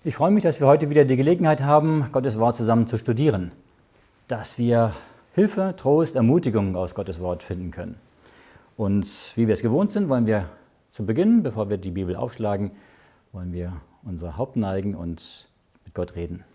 Ich freue mich, dass wir heute wieder die Gelegenheit haben, Gottes Wort zusammen zu studieren, dass wir Hilfe, Trost, Ermutigung aus Gottes Wort finden können. Und wie wir es gewohnt sind, wollen wir zu Beginn, bevor wir die Bibel aufschlagen, wollen wir unser Haupt neigen und mit Gott reden.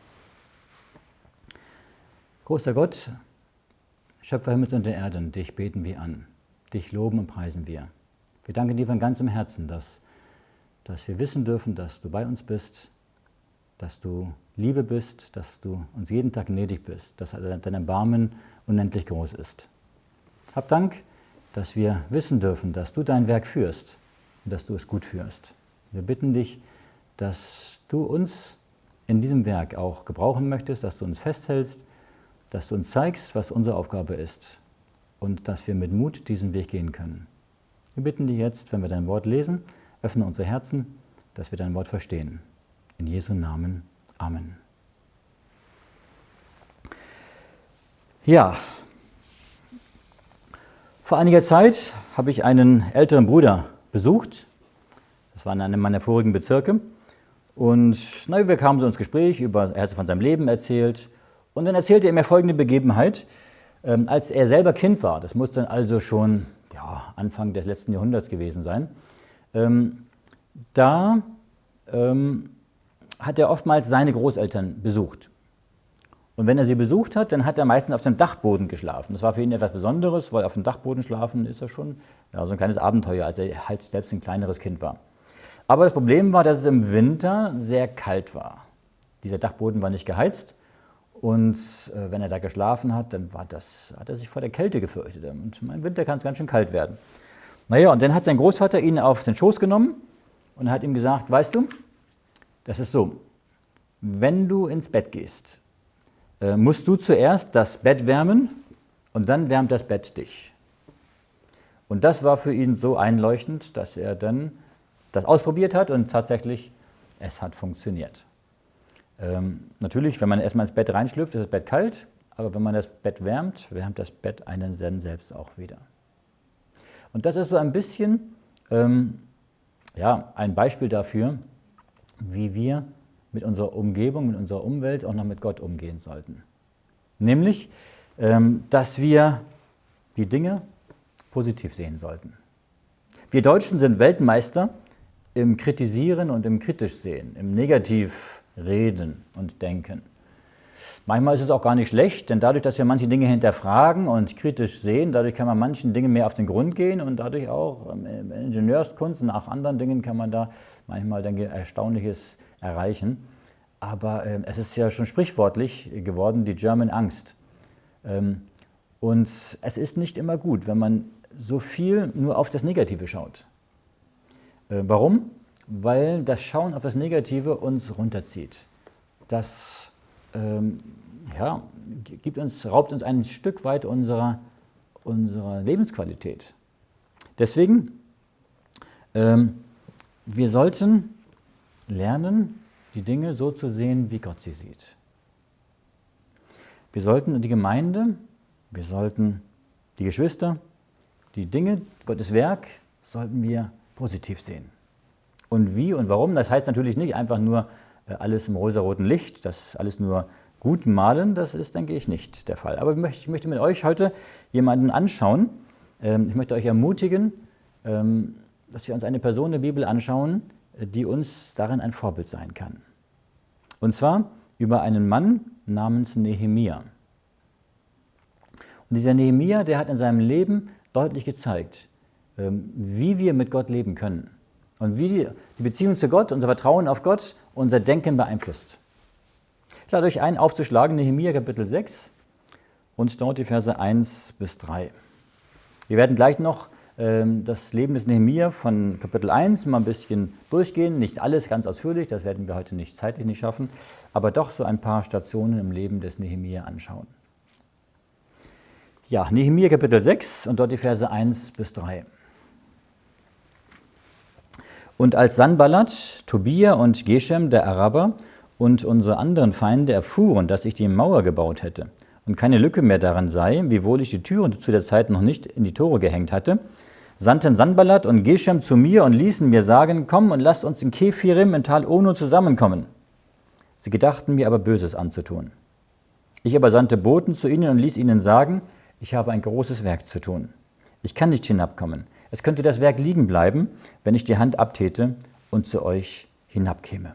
Großer Gott, Schöpfer Himmels und der Erde, dich beten wir an, dich loben und preisen wir. Wir danken dir von ganzem Herzen, dass wir wissen dürfen, dass du bei uns bist, dass du Liebe bist, dass du uns jeden Tag gnädig bist, dass dein Erbarmen unendlich groß ist. Hab Dank, dass wir wissen dürfen, dass du dein Werk führst und dass du es gut führst. Wir bitten dich, dass du uns in diesem Werk auch gebrauchen möchtest, dass du uns festhältst, dass du uns zeigst, was unsere Aufgabe ist und dass wir mit Mut diesen Weg gehen können. Wir bitten dich jetzt, wenn wir dein Wort lesen, öffne unsere Herzen, dass wir dein Wort verstehen. In Jesu Namen. Amen. Ja, vor einiger Zeit habe ich einen älteren Bruder besucht. Das war in einem meiner vorigen Bezirke. Und wir kamen so ins Gespräch, er hat von seinem Leben erzählt. Und dann erzählte er mir folgende Begebenheit. Als er selber Kind war, das muss dann also schon Anfang des letzten Jahrhunderts gewesen sein, hat er oftmals seine Großeltern besucht. Und wenn er sie besucht hat, dann hat er meistens auf dem Dachboden geschlafen. Das war für ihn etwas Besonderes, weil auf dem Dachboden schlafen ist ja schon so ein kleines Abenteuer, als er halt selbst ein kleineres Kind war. Aber das Problem war, dass es im Winter sehr kalt war. Dieser Dachboden war nicht geheizt und wenn er da geschlafen hat, dann hat er sich vor der Kälte gefürchtet. Und im Winter kann es ganz schön kalt werden. Und dann hat sein Großvater ihn auf den Schoß genommen und hat ihm gesagt, weißt du, das ist so, wenn du ins Bett gehst, musst du zuerst das Bett wärmen und dann wärmt das Bett dich. Und das war für ihn so einleuchtend, dass er dann das ausprobiert hat und tatsächlich, es hat funktioniert. Natürlich, wenn man erstmal ins Bett reinschlüpft, ist das Bett kalt, aber wenn man das Bett wärmt, wärmt das Bett einen dann selbst auch wieder. Und das ist so ein bisschen ein Beispiel dafür, wie wir mit unserer Umgebung, mit unserer Umwelt auch noch mit Gott umgehen sollten. Nämlich, dass wir die Dinge positiv sehen sollten. Wir Deutschen sind Weltmeister im Kritisieren und im Kritischsehen, im Negativreden und Denken. Manchmal ist es auch gar nicht schlecht, denn dadurch, dass wir manche Dinge hinterfragen und kritisch sehen, dadurch kann man manchen Dingen mehr auf den Grund gehen und dadurch auch in Ingenieurskunst und auch anderen Dingen kann man da manchmal Erstaunliches erreichen. Aber es ist ja schon sprichwörtlich geworden, die German Angst. Und es ist nicht immer gut, wenn man so viel nur auf das Negative schaut. Warum? Weil das Schauen auf das Negative uns runterzieht. Das raubt uns ein Stück weit unserer Lebensqualität. Deswegen, wir sollten lernen, die Dinge so zu sehen, wie Gott sie sieht. Wir sollten die Gemeinde, wir sollten die Geschwister, die Dinge, Gottes Werk, sollten wir positiv sehen. Und wie und warum, das heißt natürlich nicht einfach nur alles im rosaroten Licht, das alles nur gut malen, das ist, denke ich, nicht der Fall. Aber ich möchte mit euch heute jemanden anschauen. Ich möchte euch ermutigen, dass wir uns eine Person der Bibel anschauen, die uns darin ein Vorbild sein kann. Und zwar über einen Mann namens Nehemia. Und dieser Nehemia, der hat in seinem Leben deutlich gezeigt, wie wir mit Gott leben können. Und wie die Beziehung zu Gott, unser Vertrauen auf Gott, unser Denken beeinflusst. Ich lade euch ein, aufzuschlagen, Nehemia Kapitel 6 und dort die Verse 1 bis 3. Wir werden gleich noch das Leben des Nehemia von Kapitel 1 mal ein bisschen durchgehen. Nicht alles ganz ausführlich, das werden wir heute zeitlich nicht schaffen, aber doch so ein paar Stationen im Leben des Nehemia anschauen. Ja, Nehemia Kapitel 6 und dort die Verse 1 bis 3. Und als Sanballat, Tobia und Geshem, der Araber, und unsere anderen Feinde erfuhren, dass ich die Mauer gebaut hätte und keine Lücke mehr daran sei, wiewohl ich die Türen zu der Zeit noch nicht in die Tore gehängt hatte, sandten Sanballat und Geshem zu mir und ließen mir sagen, komm und lasst uns in Kephirim in Tal Ono zusammenkommen. Sie gedachten mir aber Böses anzutun. Ich aber sandte Boten zu ihnen und ließ ihnen sagen, ich habe ein großes Werk zu tun. Ich kann nicht hinabkommen. Es könnte das Werk liegen bleiben, wenn ich die Hand abtäte und zu euch hinabkäme.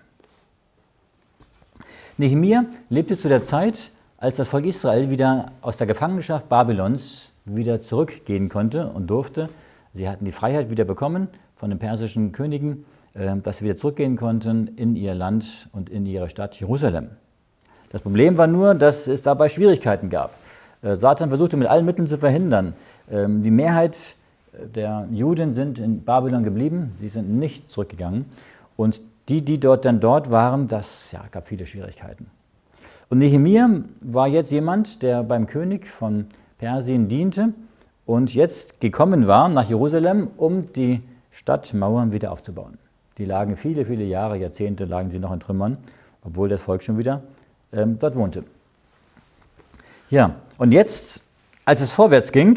Nehemia lebte zu der Zeit, als das Volk Israel wieder aus der Gefangenschaft Babylons wieder zurückgehen konnte und durfte. Sie hatten die Freiheit wieder bekommen von den persischen Königen, dass sie wieder zurückgehen konnten in ihr Land und in ihre Stadt Jerusalem. Das Problem war nur, dass es dabei Schwierigkeiten gab. Satan versuchte mit allen Mitteln zu verhindern. Die Mehrheit der Juden sind in Babylon geblieben, sie sind nicht zurückgegangen. Und die dort waren, das gab viele Schwierigkeiten. Und Nehemia war jetzt jemand, der beim König von Persien diente und jetzt gekommen war nach Jerusalem, um die Stadtmauern wieder aufzubauen. Die lagen viele, viele Jahre, Jahrzehnte lagen sie noch in Trümmern, obwohl das Volk schon wieder dort wohnte. Ja, und jetzt, als es vorwärts ging,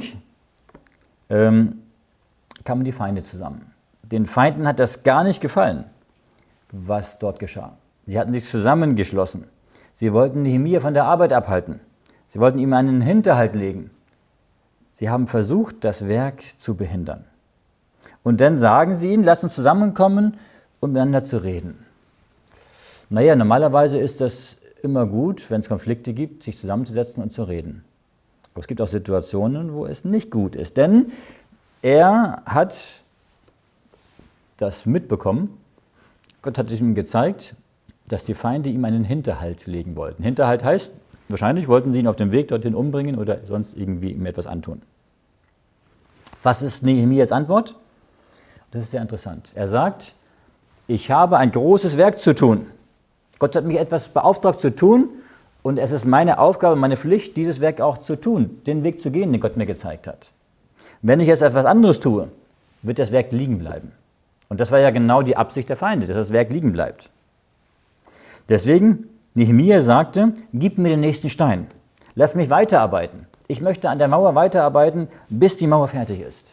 kamen die Feinde zusammen. Den Feinden hat das gar nicht gefallen, was dort geschah. Sie hatten sich zusammengeschlossen. Sie wollten Nehemia von der Arbeit abhalten. Sie wollten ihm einen Hinterhalt legen. Sie haben versucht, das Werk zu behindern. Und dann sagen sie ihnen, lasst uns zusammenkommen, um miteinander zu reden. Naja, normalerweise ist das immer gut, wenn es Konflikte gibt, sich zusammenzusetzen und zu reden. Aber es gibt auch Situationen, wo es nicht gut ist. Denn er hat das mitbekommen. Gott hat es ihm gezeigt, dass die Feinde ihm einen Hinterhalt legen wollten. Hinterhalt heißt, wahrscheinlich wollten sie ihn auf dem Weg dorthin umbringen oder sonst irgendwie ihm etwas antun. Was ist Nehemias Antwort? Das ist sehr interessant. Er sagt, ich habe ein großes Werk zu tun. Gott hat mich etwas beauftragt zu tun und es ist meine Aufgabe, meine Pflicht, dieses Werk auch zu tun, den Weg zu gehen, den Gott mir gezeigt hat. Wenn ich jetzt etwas anderes tue, wird das Werk liegen bleiben. Und das war ja genau die Absicht der Feinde, dass das Werk liegen bleibt. Deswegen, Nehemia sagte, gib mir den nächsten Stein. Lass mich weiterarbeiten. Ich möchte an der Mauer weiterarbeiten, bis die Mauer fertig ist.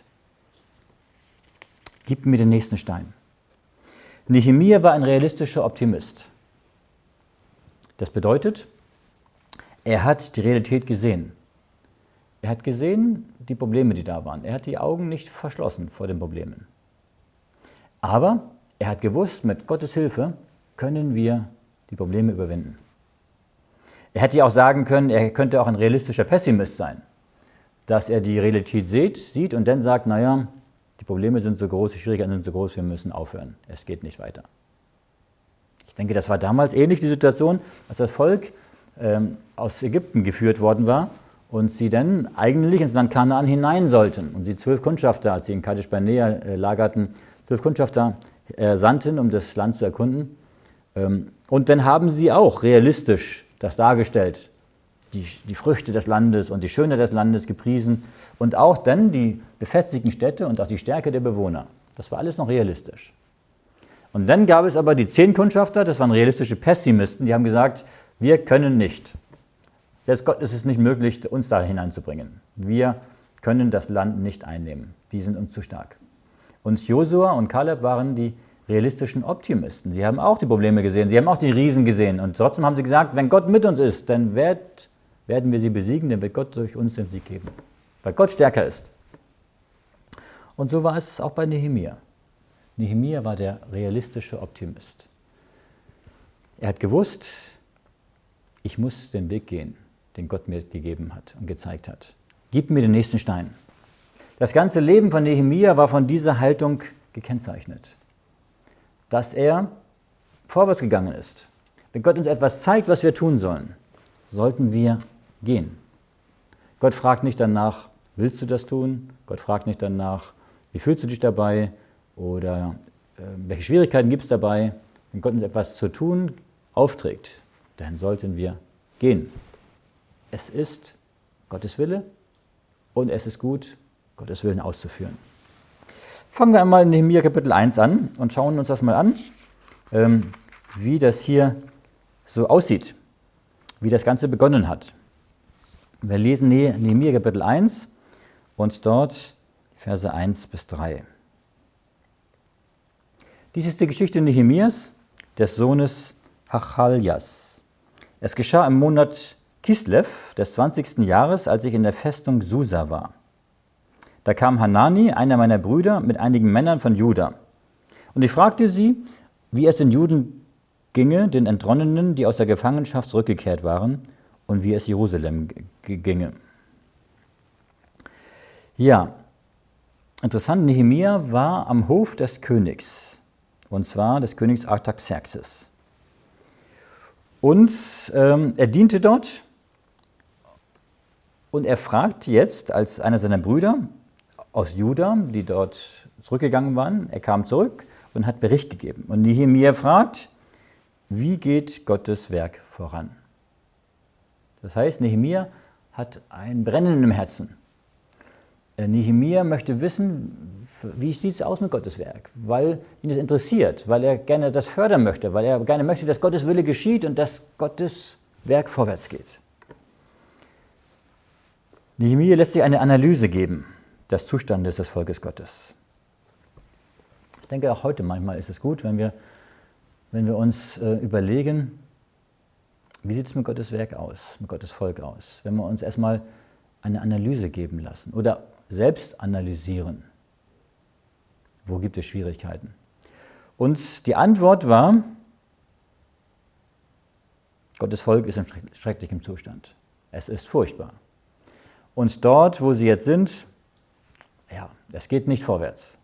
Gib mir den nächsten Stein. Nehemia war ein realistischer Optimist. Das bedeutet, er hat die Realität gesehen. Er hat gesehen die Probleme, die da waren. Er hat die Augen nicht verschlossen vor den Problemen. Aber er hat gewusst, mit Gottes Hilfe können wir die Probleme überwinden. Er hätte ja auch sagen können, er könnte auch ein realistischer Pessimist sein, dass er die Realität sieht und dann sagt, naja, die Probleme sind so groß, die Schwierigkeiten sind so groß, wir müssen aufhören, es geht nicht weiter. Ich denke, das war damals ähnlich die Situation, als das Volk aus Ägypten geführt worden war und sie dann eigentlich ins Land Kanaan hinein sollten. Und sie 12 Kundschafter, als sie in Kadesh Barnea lagerten, 12 Kundschafter sandten, um das Land zu erkunden. Und dann haben sie auch realistisch das dargestellt, die Früchte des Landes und die Schönheit des Landes gepriesen und auch dann die befestigten Städte und auch die Stärke der Bewohner. Das war alles noch realistisch. Und dann gab es aber die 10 Kundschafter, das waren realistische Pessimisten, die haben gesagt, wir können nicht. Selbst Gott ist es nicht möglich, uns da hineinzubringen. Wir können das Land nicht einnehmen. Die sind uns zu stark. Und Josua und Kaleb waren die realistischen Optimisten. Sie haben auch die Probleme gesehen, sie haben auch die Riesen gesehen. Und trotzdem haben sie gesagt, wenn Gott mit uns ist, dann werden wir sie besiegen, dann wird Gott durch uns den Sieg geben. Weil Gott stärker ist. Und so war es auch bei Nehemia. Nehemia war der realistische Optimist. Er hat gewusst, ich muss den Weg gehen, den Gott mir gegeben hat und gezeigt hat. Gib mir den nächsten Stein. Das ganze Leben von Nehemia war von dieser Haltung gekennzeichnet. Dass er vorwärts gegangen ist. Wenn Gott uns etwas zeigt, was wir tun sollen, sollten wir gehen. Gott fragt nicht danach, willst du das tun? Gott fragt nicht danach, wie fühlst du dich dabei? Oder welche Schwierigkeiten gibt es dabei? Wenn Gott uns etwas zu tun aufträgt, dann sollten wir gehen. Es ist Gottes Wille und es ist gut, Gottes Willen auszuführen. Fangen wir einmal in Nehemia Kapitel 1 an und schauen uns das mal an, wie das hier so aussieht, wie das Ganze begonnen hat. Wir lesen Nehemia Kapitel 1 und dort Verse 1 bis 3. Dies ist die Geschichte Nehemias, des Sohnes Hachaljas. Es geschah im Monat Kislev des 20. Jahres, als ich in der Festung Susa war. Da kam Hanani, einer meiner Brüder, mit einigen Männern von Juda. Und ich fragte sie, wie es den Juden ginge, den Entronnenen, die aus der Gefangenschaft zurückgekehrt waren, und wie es Jerusalem ginge. Ja, interessant, Nehemia war am Hof des Königs, und zwar des Königs Artaxerxes. Und er diente dort, und er fragt jetzt als einer seiner Brüder aus Juda, die dort zurückgegangen waren, er kam zurück und hat Bericht gegeben. Und Nehemia fragt, wie geht Gottes Werk voran? Das heißt, Nehemia hat ein Brennen im Herzen. Nehemia möchte wissen, wie sieht es aus mit Gottes Werk, weil ihn das interessiert, weil er gerne das fördern möchte, weil er gerne möchte, dass Gottes Wille geschieht und dass Gottes Werk vorwärts geht. Nehemia lässt sich eine Analyse geben des Zustandes des Volkes Gottes. Ich denke, auch heute manchmal ist es gut, wenn wir uns überlegen, wie sieht es mit Gottes Werk aus, mit Gottes Volk aus, wenn wir uns erstmal eine Analyse geben lassen oder selbst analysieren. Wo gibt es Schwierigkeiten? Und die Antwort war, Gottes Volk ist in schrecklichem Zustand. Es ist furchtbar. Und dort, wo sie jetzt sind, ja, es geht nicht vorwärts.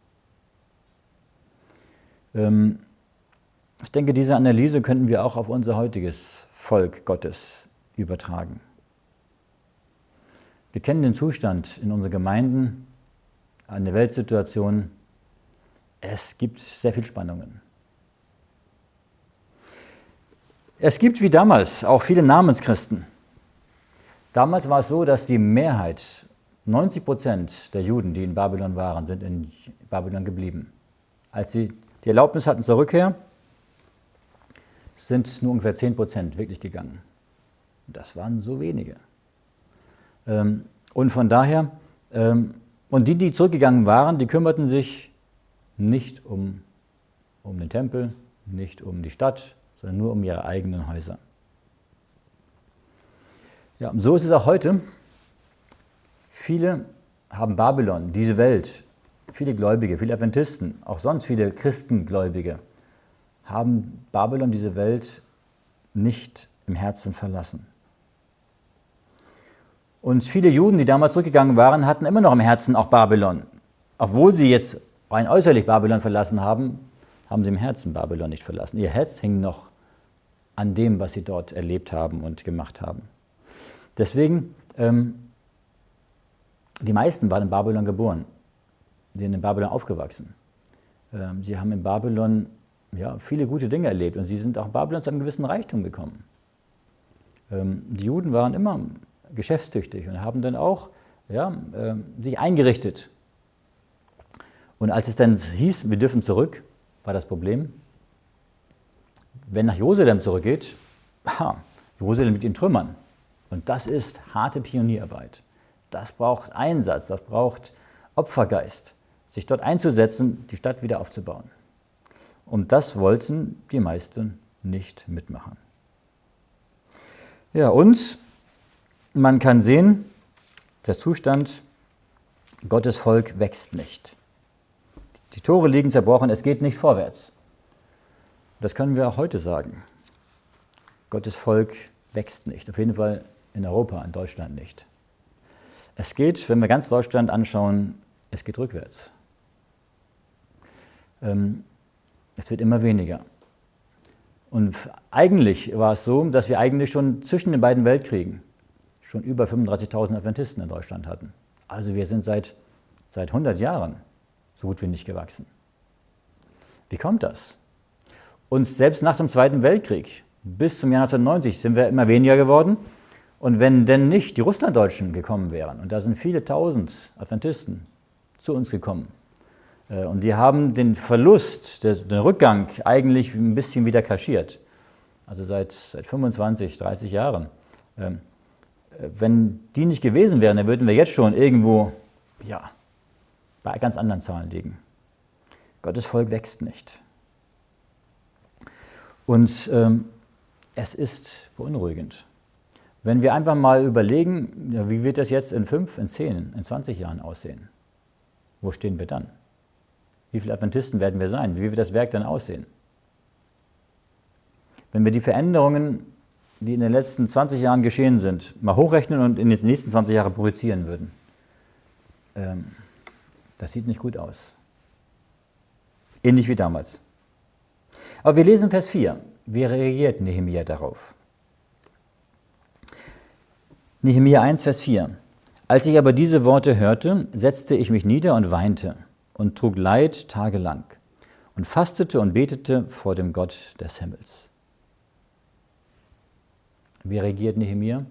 Ich denke, diese Analyse könnten wir auch auf unser heutiges Volk Gottes übertragen. Wir kennen den Zustand in unseren Gemeinden, eine Weltsituation. Es gibt sehr viel Spannungen. Es gibt wie damals auch viele Namenschristen. Damals war es so, dass die Mehrheit, 90% der Juden, die in Babylon waren, sind in Babylon geblieben. Als sie die Erlaubnis hatten zur Rückkehr, sind nur ungefähr 10% wirklich gegangen. Das waren so wenige. Und von daher, und die zurückgegangen waren, die kümmerten sich nicht um den Tempel, nicht um die Stadt, sondern nur um ihre eigenen Häuser. Ja, und so ist es auch heute. Viele haben Babylon, diese Welt, viele Gläubige, viele Adventisten, auch sonst viele Christengläubige, haben Babylon, diese Welt, nicht im Herzen verlassen. Und viele Juden, die damals zurückgegangen waren, hatten immer noch im Herzen auch Babylon. Obwohl sie jetzt rein äußerlich Babylon verlassen haben, haben sie im Herzen Babylon nicht verlassen. Ihr Herz hing noch an dem, was sie dort erlebt haben und gemacht haben. Deswegen, die meisten waren in Babylon geboren. Sie sind in Babylon aufgewachsen. Sie haben in Babylon viele gute Dinge erlebt und sie sind auch in Babylon zu einem gewissen Reichtum gekommen. Die Juden waren immer geschäftstüchtig und haben dann auch sich eingerichtet. Und als es dann hieß, wir dürfen zurück, war das Problem, wenn nach Jerusalem zurückgeht, Jerusalem liegt in Trümmern. Und das ist harte Pionierarbeit. Das braucht Einsatz, das braucht Opfergeist, sich dort einzusetzen, die Stadt wieder aufzubauen. Und das wollten die meisten nicht mitmachen. Ja, und man kann sehen, der Zustand, Gottes Volk wächst nicht. Die Tore liegen zerbrochen, es geht nicht vorwärts. Das können wir auch heute sagen. Gottes Volk wächst nicht, auf jeden Fall in Europa, in Deutschland nicht. Es geht, wenn wir ganz Deutschland anschauen, es geht rückwärts. Es wird immer weniger. Und eigentlich war es so, dass wir eigentlich schon zwischen den beiden Weltkriegen schon über 35.000 Adventisten in Deutschland hatten. Also wir sind seit 100 Jahren so gut wie nicht gewachsen. Wie kommt das? Und selbst nach dem Zweiten Weltkrieg, bis zum Jahr 1990, sind wir immer weniger geworden. Und wenn denn nicht die Russlanddeutschen gekommen wären, und da sind viele tausend Adventisten zu uns gekommen, und die haben den Verlust, den Rückgang eigentlich ein bisschen wieder kaschiert. Also seit 25, 30 Jahren. Wenn die nicht gewesen wären, dann würden wir jetzt schon irgendwo bei ganz anderen Zahlen liegen. Gottes Volk wächst nicht. Und es ist beunruhigend. Wenn wir einfach mal überlegen, ja, wie wird das jetzt in 5, in 10, in 20 Jahren aussehen? Wo stehen wir dann? Wie viele Adventisten werden wir sein? Wie wird das Werk dann aussehen? Wenn wir die Veränderungen, die in den letzten 20 Jahren geschehen sind, mal hochrechnen und in den nächsten 20 Jahren projizieren würden, das sieht nicht gut aus. Ähnlich wie damals. Aber wir lesen Vers 4. Wie reagiert Nehemia darauf? Nehemia 1, Vers 4. Als ich aber diese Worte hörte, setzte ich mich nieder und weinte und trug Leid tagelang und fastete und betete vor dem Gott des Himmels. Wie reagiert Nehemia?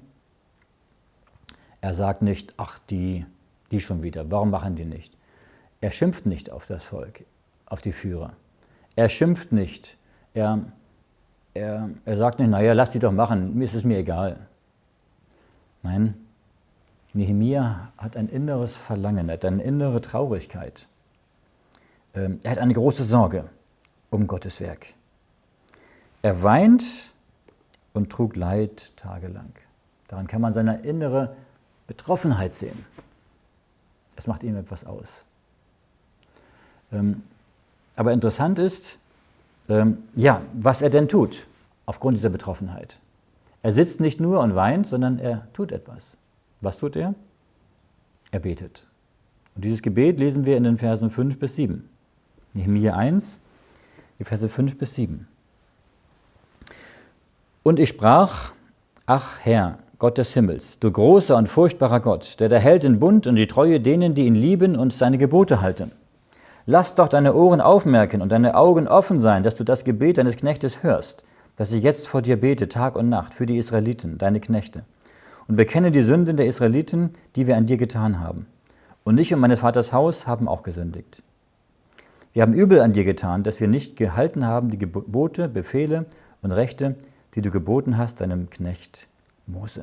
Er sagt nicht, ach, die schon wieder, warum machen die nicht? Er schimpft nicht auf das Volk, auf die Führer. Er schimpft nicht. Er sagt nicht, naja, lass die doch machen, mir ist es mir egal. Nein, Nehemia hat ein inneres Verlangen, er hat eine innere Traurigkeit. Er hat eine große Sorge um Gottes Werk. Er weint und trug Leid tagelang. Daran kann man seine innere Betroffenheit sehen. Es macht ihm etwas aus. Aber interessant ist, was er denn tut aufgrund dieser Betroffenheit. Er sitzt nicht nur und weint, sondern er tut etwas. Was tut er? Er betet. Und dieses Gebet lesen wir in den Versen 5 bis 7. Nehemia 1, die Verse 5 bis 7. Und ich sprach, ach Herr, Gott des Himmels, du großer und furchtbarer Gott, der hält den Bund und die Treue denen, die ihn lieben und seine Gebote halten. Lass doch deine Ohren aufmerken und deine Augen offen sein, dass du das Gebet deines Knechtes hörst, dass ich jetzt vor dir bete, Tag und Nacht, für die Israeliten, deine Knechte, und bekenne die Sünden der Israeliten, die wir an dir getan haben. Und ich und meines Vaters Haus haben auch gesündigt. Wir haben übel an dir getan, dass wir nicht gehalten haben die Gebote, Befehle und Rechte, die du geboten hast, deinem Knecht Mose.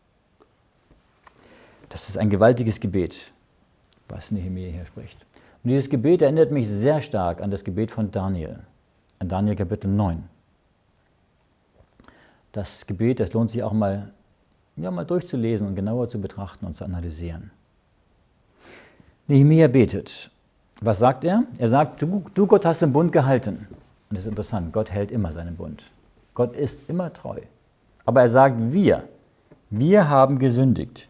Das ist ein gewaltiges Gebet, was Nehemia hier spricht. Und dieses Gebet erinnert mich sehr stark an das Gebet von Daniel, an Daniel Kapitel 9. Das Gebet, das lohnt sich auch mal durchzulesen und genauer zu betrachten und zu analysieren. Nehemia betet. Was sagt er? Er sagt, du Gott hast den Bund gehalten. Und das ist interessant, Gott hält immer seinen Bund. Gott ist immer treu. Aber er sagt, wir haben gesündigt.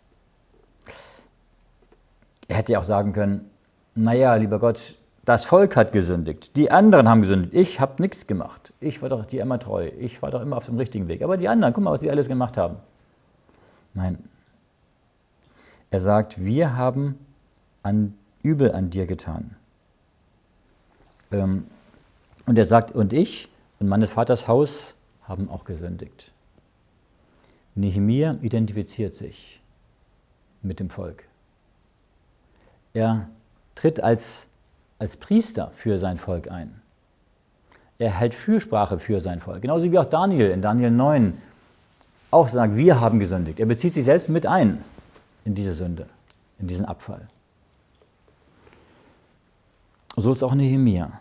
Er hätte ja auch sagen können, naja, lieber Gott, das Volk hat gesündigt, die anderen haben gesündigt, ich habe nichts gemacht. Ich war doch dir immer treu, ich war doch immer auf dem richtigen Weg. Aber die anderen, guck mal, was sie alles gemacht haben. Nein. Er sagt, wir haben übel an dir getan. Und er sagt, und ich und meines Vaters Haus haben auch gesündigt. Nehemia identifiziert sich mit dem Volk. Er tritt als Priester für sein Volk ein. Er hält Fürsprache für sein Volk. Genauso wie auch Daniel in Daniel 9 auch sagt, wir haben gesündigt. Er bezieht sich selbst mit ein in diese Sünde, in diesen Abfall. So ist auch Nehemia.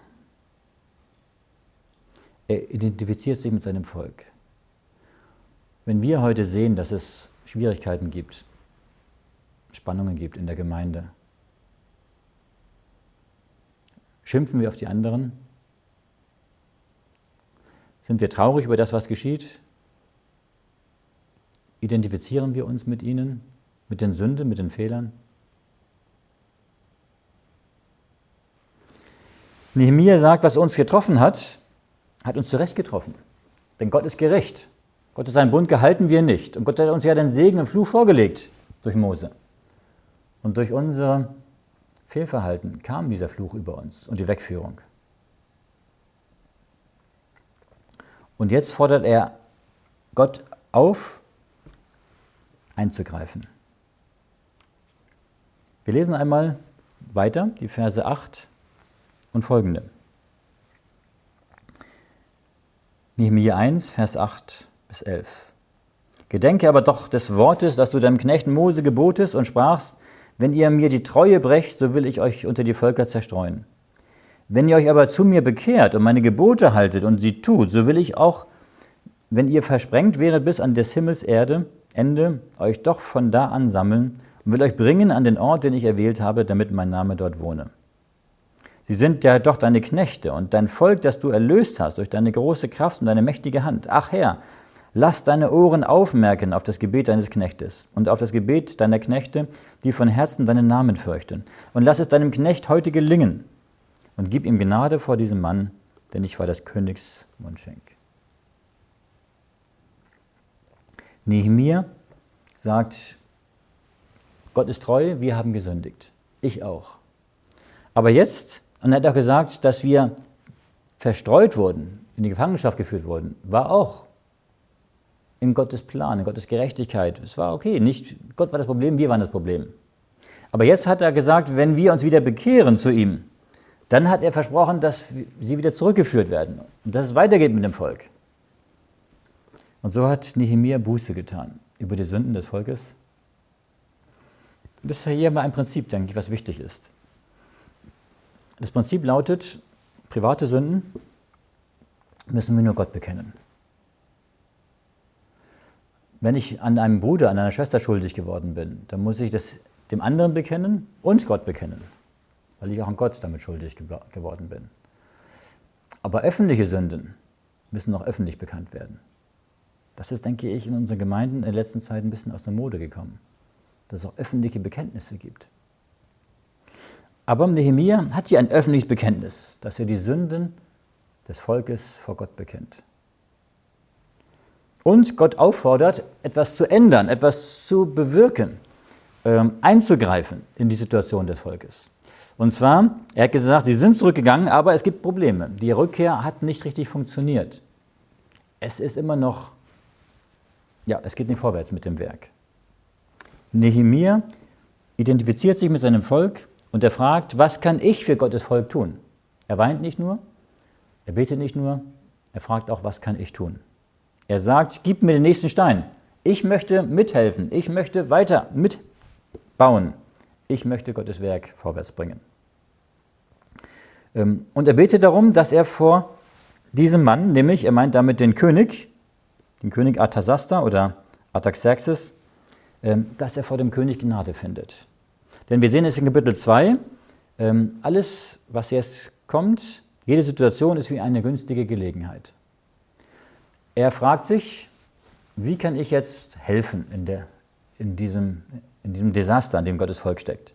Er identifiziert sich mit seinem Volk. Wenn wir heute sehen, dass es Schwierigkeiten gibt, Spannungen gibt in der Gemeinde, schimpfen wir auf die anderen? Sind wir traurig über das, was geschieht? Identifizieren wir uns mit ihnen, mit den Sünden, mit den Fehlern? Nehemia sagt, was uns getroffen hat, hat uns zurecht getroffen. Denn Gott ist gerecht. Gott hat seinen Bund gehalten, wir nicht. Und Gott hat uns ja den Segen und Fluch vorgelegt durch Mose. Und durch unser Fehlverhalten kam dieser Fluch über uns und die Wegführung. Und jetzt fordert er Gott auf, einzugreifen. Wir lesen einmal weiter, die Verse 8 und folgende. Nehemia 1, Vers 8 bis 11. Gedenke aber doch des Wortes, das du deinem Knecht Mose gebotest und sprachst, wenn ihr mir die Treue brecht, so will ich euch unter die Völker zerstreuen. Wenn ihr euch aber zu mir bekehrt und meine Gebote haltet und sie tut, so will ich auch wenn ihr versprengt wäret bis an des Himmels Ende, euch doch von da an sammeln und will euch bringen an den Ort, den ich erwählt habe, damit mein Name dort wohne. Sie sind ja doch deine Knechte und dein Volk, das du erlöst hast durch deine große Kraft und deine mächtige Hand. Ach Herr, lass deine Ohren aufmerken auf das Gebet deines Knechtes und auf das Gebet deiner Knechte, die von Herzen deinen Namen fürchten. Und lass es deinem Knecht heute gelingen und gib ihm Gnade vor diesem Mann, denn ich war des Königs Mundschenk. Nehemia sagt, Gott ist treu, wir haben gesündigt. Ich auch. Aber jetzt, und er hat auch gesagt, dass wir verstreut wurden, in die Gefangenschaft geführt wurden, war auch in Gottes Plan, in Gottes Gerechtigkeit. Es war okay, nicht Gott war das Problem, wir waren das Problem. Aber jetzt hat er gesagt, wenn wir uns wieder bekehren zu ihm, dann hat er versprochen, dass sie wieder zurückgeführt werden und dass es weitergeht mit dem Volk. Und so hat Nehemia Buße getan über die Sünden des Volkes. Das ist hier mal ein Prinzip, denke ich, was wichtig ist. Das Prinzip lautet, private Sünden müssen wir nur Gott bekennen. Wenn ich an einem Bruder, an einer Schwester schuldig geworden bin, dann muss ich das dem anderen bekennen und Gott bekennen, weil ich auch an Gott damit schuldig geworden bin. Aber öffentliche Sünden müssen auch öffentlich bekannt werden. Das ist, denke ich, in unseren Gemeinden in der letzten Zeit ein bisschen aus der Mode gekommen, dass es auch öffentliche Bekenntnisse gibt. Aber Nehemia hat hier ein öffentliches Bekenntnis, dass er die Sünden des Volkes vor Gott bekennt. Und Gott auffordert, etwas zu ändern, etwas zu bewirken, einzugreifen in die Situation des Volkes. Und zwar, er hat gesagt, sie sind zurückgegangen, aber es gibt Probleme. Die Rückkehr hat nicht richtig funktioniert. Es ist immer noch, es geht nicht vorwärts mit dem Werk. Nehemia identifiziert sich mit seinem Volk und er fragt, was kann ich für Gottes Volk tun? Er weint nicht nur, er betet nicht nur, er fragt auch, was kann ich tun? Er sagt, gib mir den nächsten Stein. Ich möchte mithelfen, ich möchte weiter mitbauen. Ich möchte Gottes Werk vorwärts bringen. Und er betet darum, dass er vor diesem Mann, nämlich er meint damit den König Artasasta oder Artaxerxes, dass er vor dem König Gnade findet. Denn wir sehen es in Kapitel 2, alles, was jetzt kommt, jede Situation ist wie eine günstige Gelegenheit. Er fragt sich, wie kann ich jetzt helfen in diesem Desaster, in dem Gottes Volk steckt.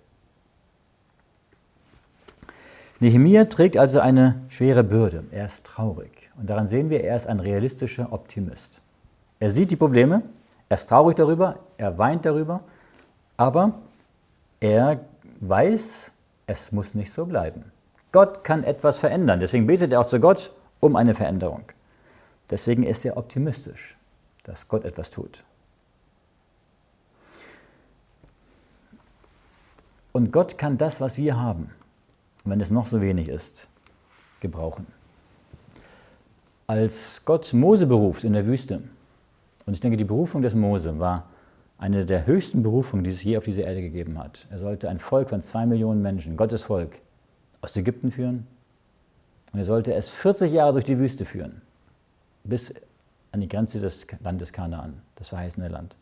Nehemia trägt also eine schwere Bürde. Er ist traurig. Und daran sehen wir, er ist ein realistischer Optimist. Er sieht die Probleme, er ist traurig darüber, er weint darüber, aber er weiß, es muss nicht so bleiben. Gott kann etwas verändern. Deswegen betet er auch zu Gott um eine Veränderung. Deswegen ist er optimistisch, dass Gott etwas tut. Und Gott kann das, was wir haben, wenn es noch so wenig ist, gebrauchen. Als Gott Mose beruft in der Wüste, und ich denke, die Berufung des Mose war eine der höchsten Berufungen, die es je auf dieser Erde gegeben hat. Er sollte ein Volk von 2 Millionen Menschen, Gottes Volk, aus Ägypten führen. Und er sollte es 40 Jahre durch die Wüste führen, bis an die Grenze des Landes Kanaan, das verheißene Land.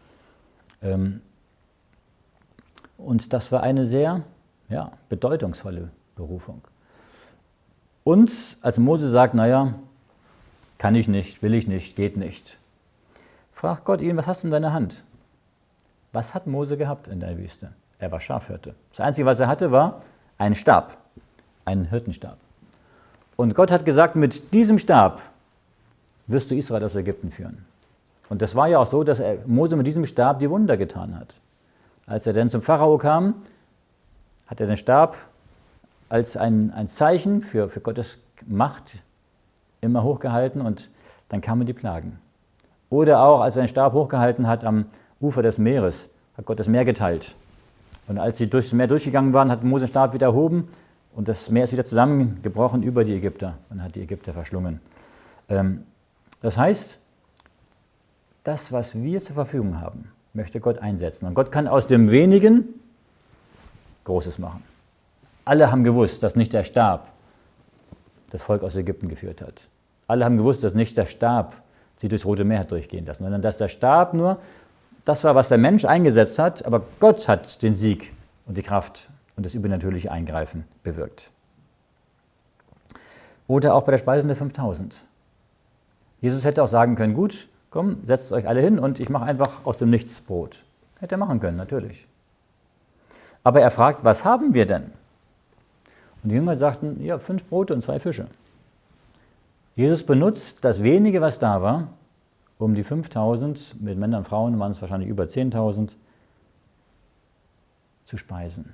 Und das war eine sehr bedeutungsvolle Berufung. Und als Mose sagt, kann ich nicht, will ich nicht, geht nicht, fragt Gott ihn, was hast du in deiner Hand? Was hat Mose gehabt in der Wüste? Er war Schafhirte. Das Einzige, was er hatte, war ein Stab, einen Hirtenstab. Und Gott hat gesagt, mit diesem Stab wirst du Israel aus Ägypten führen. Und das war ja auch so, dass Mose mit diesem Stab die Wunder getan hat. Als er dann zum Pharao kam, hat er den Stab als ein Zeichen für Gottes Macht immer hochgehalten und dann kamen die Plagen. Oder auch, als er den Stab hochgehalten hat am Ufer des Meeres, hat Gott das Meer geteilt. Und als sie durchs Meer durchgegangen waren, hat Mose den Stab wieder erhoben und das Meer ist wieder zusammengebrochen über die Ägypter und hat die Ägypter verschlungen. Das heißt, das, was wir zur Verfügung haben, möchte Gott einsetzen. Und Gott kann aus dem Wenigen Großes machen. Alle haben gewusst, dass nicht der Stab das Volk aus Ägypten geführt hat. Alle haben gewusst, dass nicht der Stab sie durchs Rote Meer hat durchgehen lassen, sondern dass der Stab nur das war, was der Mensch eingesetzt hat, aber Gott hat den Sieg und die Kraft und das übernatürliche Eingreifen bewirkt. Oder auch bei der Speisung der 5000. Jesus hätte auch sagen können, gut, komm, setzt euch alle hin und ich mache einfach aus dem Nichts Brot. Hätte er machen können, natürlich. Aber er fragt, was haben wir denn? Und die Jünger sagten, ja, 5 Brote und 2 Fische. Jesus benutzt das wenige, was da war, um die 5000, mit Männern und Frauen waren es wahrscheinlich über 10.000, zu speisen.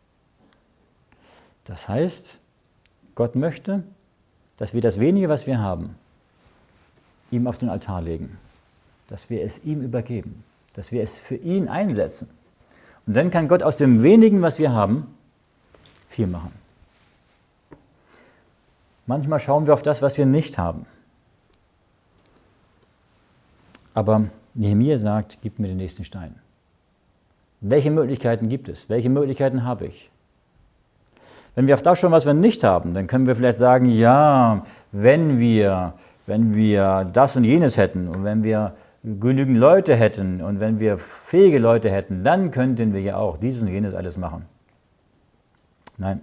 Das heißt, Gott möchte, dass wir das wenige, was wir haben, ihm auf den Altar legen, dass wir es ihm übergeben, dass wir es für ihn einsetzen. Und dann kann Gott aus dem wenigen, was wir haben, viel machen. Manchmal schauen wir auf das, was wir nicht haben. Aber Nehemia sagt, gib mir den nächsten Stein. Welche Möglichkeiten gibt es? Welche Möglichkeiten habe ich? Wenn wir auf das schauen, was wir nicht haben, dann können wir vielleicht sagen, ja, wenn wir das und jenes hätten und wenn wir genügend Leute hätten und wenn wir fähige Leute hätten, dann könnten wir ja auch dieses und jenes alles machen. Nein,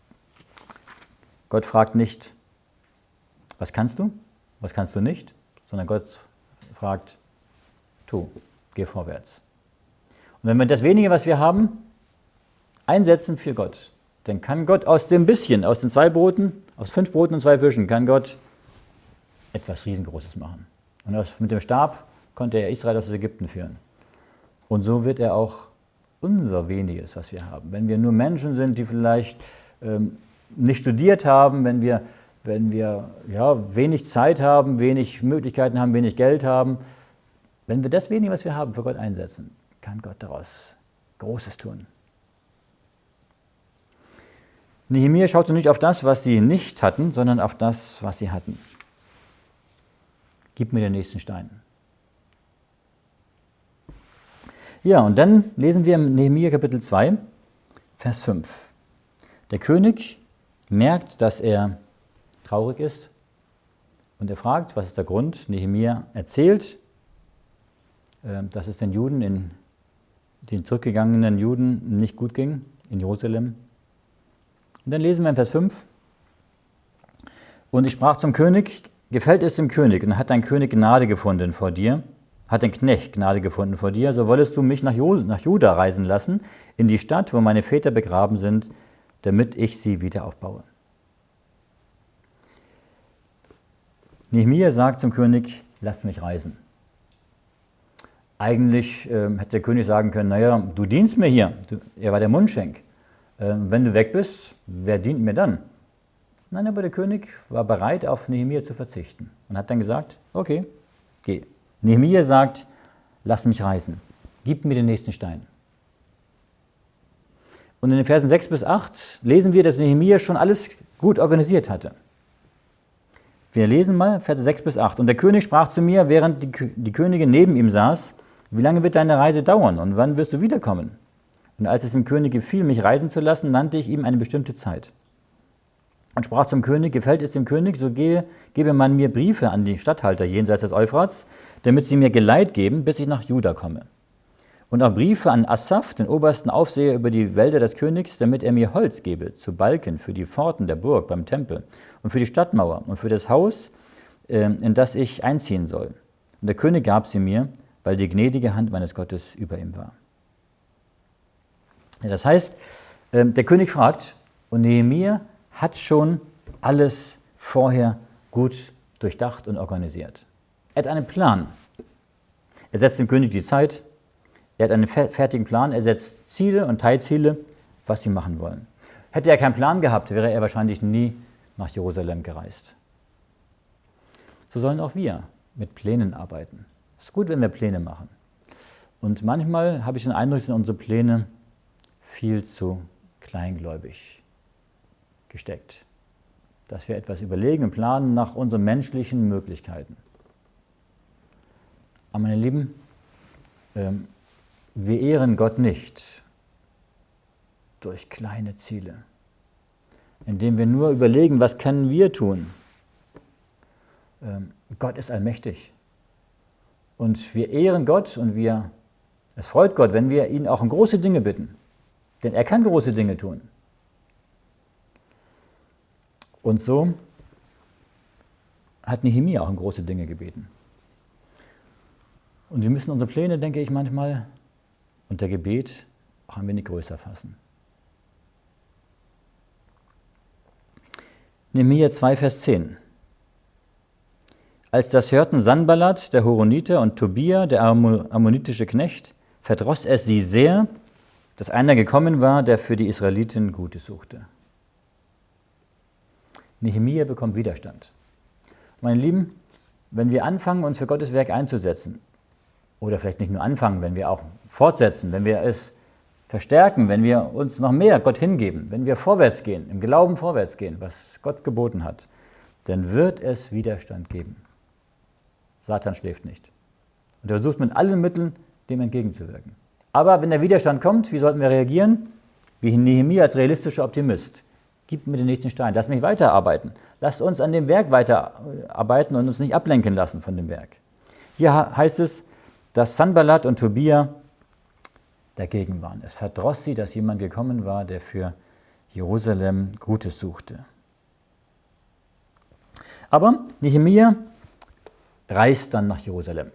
Gott fragt nicht, was kannst du nicht, sondern Gott fragt, tu, geh vorwärts. Und wenn wir das wenige, was wir haben, einsetzen für Gott, dann kann Gott aus dem bisschen, aus den 2 Broten, aus 5 Broten und 2 Fischen, kann Gott etwas Riesengroßes machen. Und mit dem Stab konnte er Israel aus Ägypten führen. Und so wird er auch unser weniges, was wir haben. Wenn wir nur Menschen sind, die vielleicht nicht studiert haben, wenn wir wenig Zeit haben, wenig Möglichkeiten haben, wenig Geld haben, wenn wir das wenige, was wir haben, für Gott einsetzen, kann Gott daraus Großes tun. Nehemia schaute nicht auf das, was sie nicht hatten, sondern auf das, was sie hatten. Gib mir den nächsten Stein. Ja, und dann lesen wir im Nehemia Kapitel 2, Vers 5. Der König merkt, dass er traurig ist und er fragt, was ist der Grund? Nehemia erzählt, dass es den Juden, den zurückgegangenen Juden nicht gut ging in Jerusalem. Und dann lesen wir in Vers 5. Und ich sprach zum König, gefällt es dem König, und hat dein König Gnade gefunden vor dir, hat den Knecht Gnade gefunden vor dir, so wolltest du mich nach Juda reisen lassen, in die Stadt, wo meine Väter begraben sind, damit ich sie wieder aufbaue. Nehemia sagt zum König, lass mich reisen. Eigentlich hätte der König sagen können, naja, du dienst mir hier, er war der Mundschenk. Wenn du weg bist, wer dient mir dann? Nein, aber der König war bereit, auf Nehemia zu verzichten und hat dann gesagt, okay, geh. Nehemia sagt, lass mich reisen, gib mir den nächsten Stein. Und in den Versen 6 bis 8 lesen wir, dass Nehemia schon alles gut organisiert hatte. Wir lesen mal Verse 6 bis 8. Und der König sprach zu mir, während die Königin neben ihm saß, wie lange wird deine Reise dauern und wann wirst du wiederkommen? Und als es dem König gefiel, mich reisen zu lassen, nannte ich ihm eine bestimmte Zeit. Und sprach zum König, gefällt es dem König, so gebe man mir Briefe an die Statthalter jenseits des Euphrats, damit sie mir Geleit geben, bis ich nach Juda komme. Und auch Briefe an Asaph, den obersten Aufseher über die Wälder des Königs, damit er mir Holz gebe zu Balken für die Pforten der Burg beim Tempel und für die Stadtmauer und für das Haus, in das ich einziehen soll. Und der König gab sie mir, weil die gnädige Hand meines Gottes über ihm war. Ja, das heißt, der König fragt, und Nehemia hat schon alles vorher gut durchdacht und organisiert. Er hat einen Plan. Er setzt dem König die Zeit, er hat einen fertigen Plan, er setzt Ziele und Teilziele, was sie machen wollen. Hätte er keinen Plan gehabt, wäre er wahrscheinlich nie nach Jerusalem gereist. So sollen auch wir mit Plänen arbeiten. Es ist gut, wenn wir Pläne machen. Und manchmal habe ich den Eindruck, sind unsere Pläne viel zu kleingläubig gesteckt. Dass wir etwas überlegen und planen nach unseren menschlichen Möglichkeiten. Aber meine Lieben, wir ehren Gott nicht durch kleine Ziele, indem wir nur überlegen, was können wir tun. Gott ist allmächtig. Und wir ehren Gott und es freut Gott, wenn wir ihn auch um große Dinge bitten. Denn er kann große Dinge tun. Und so hat Nehemia auch um große Dinge gebeten. Und wir müssen unsere Pläne, denke ich manchmal, unter Gebet auch ein wenig größer fassen. Nehemia 2, Vers 10. Als das hörten Sanballat, der Horoniter, und Tobia, der ammonitische Knecht, verdross es sie sehr, dass einer gekommen war, der für die Israeliten Gutes suchte. Nehemia bekommt Widerstand. Meine Lieben, wenn wir anfangen, uns für Gottes Werk einzusetzen, oder vielleicht nicht nur anfangen, wenn wir auch fortsetzen, wenn wir es verstärken, wenn wir uns noch mehr Gott hingeben, wenn wir vorwärts gehen, im Glauben vorwärts gehen, was Gott geboten hat, dann wird es Widerstand geben. Satan schläft nicht. Und er versucht mit allen Mitteln, dem entgegenzuwirken. Aber wenn der Widerstand kommt, wie sollten wir reagieren? Wie Nehemia als realistischer Optimist. Gib mir den nächsten Stein, lass mich weiterarbeiten. Lasst uns an dem Werk weiterarbeiten und uns nicht ablenken lassen von dem Werk. Hier heißt es, dass Sanballat und Tobia dagegen waren. Es verdross sie, dass jemand gekommen war, der für Jerusalem Gutes suchte. Aber Nehemia reist dann nach Jerusalem.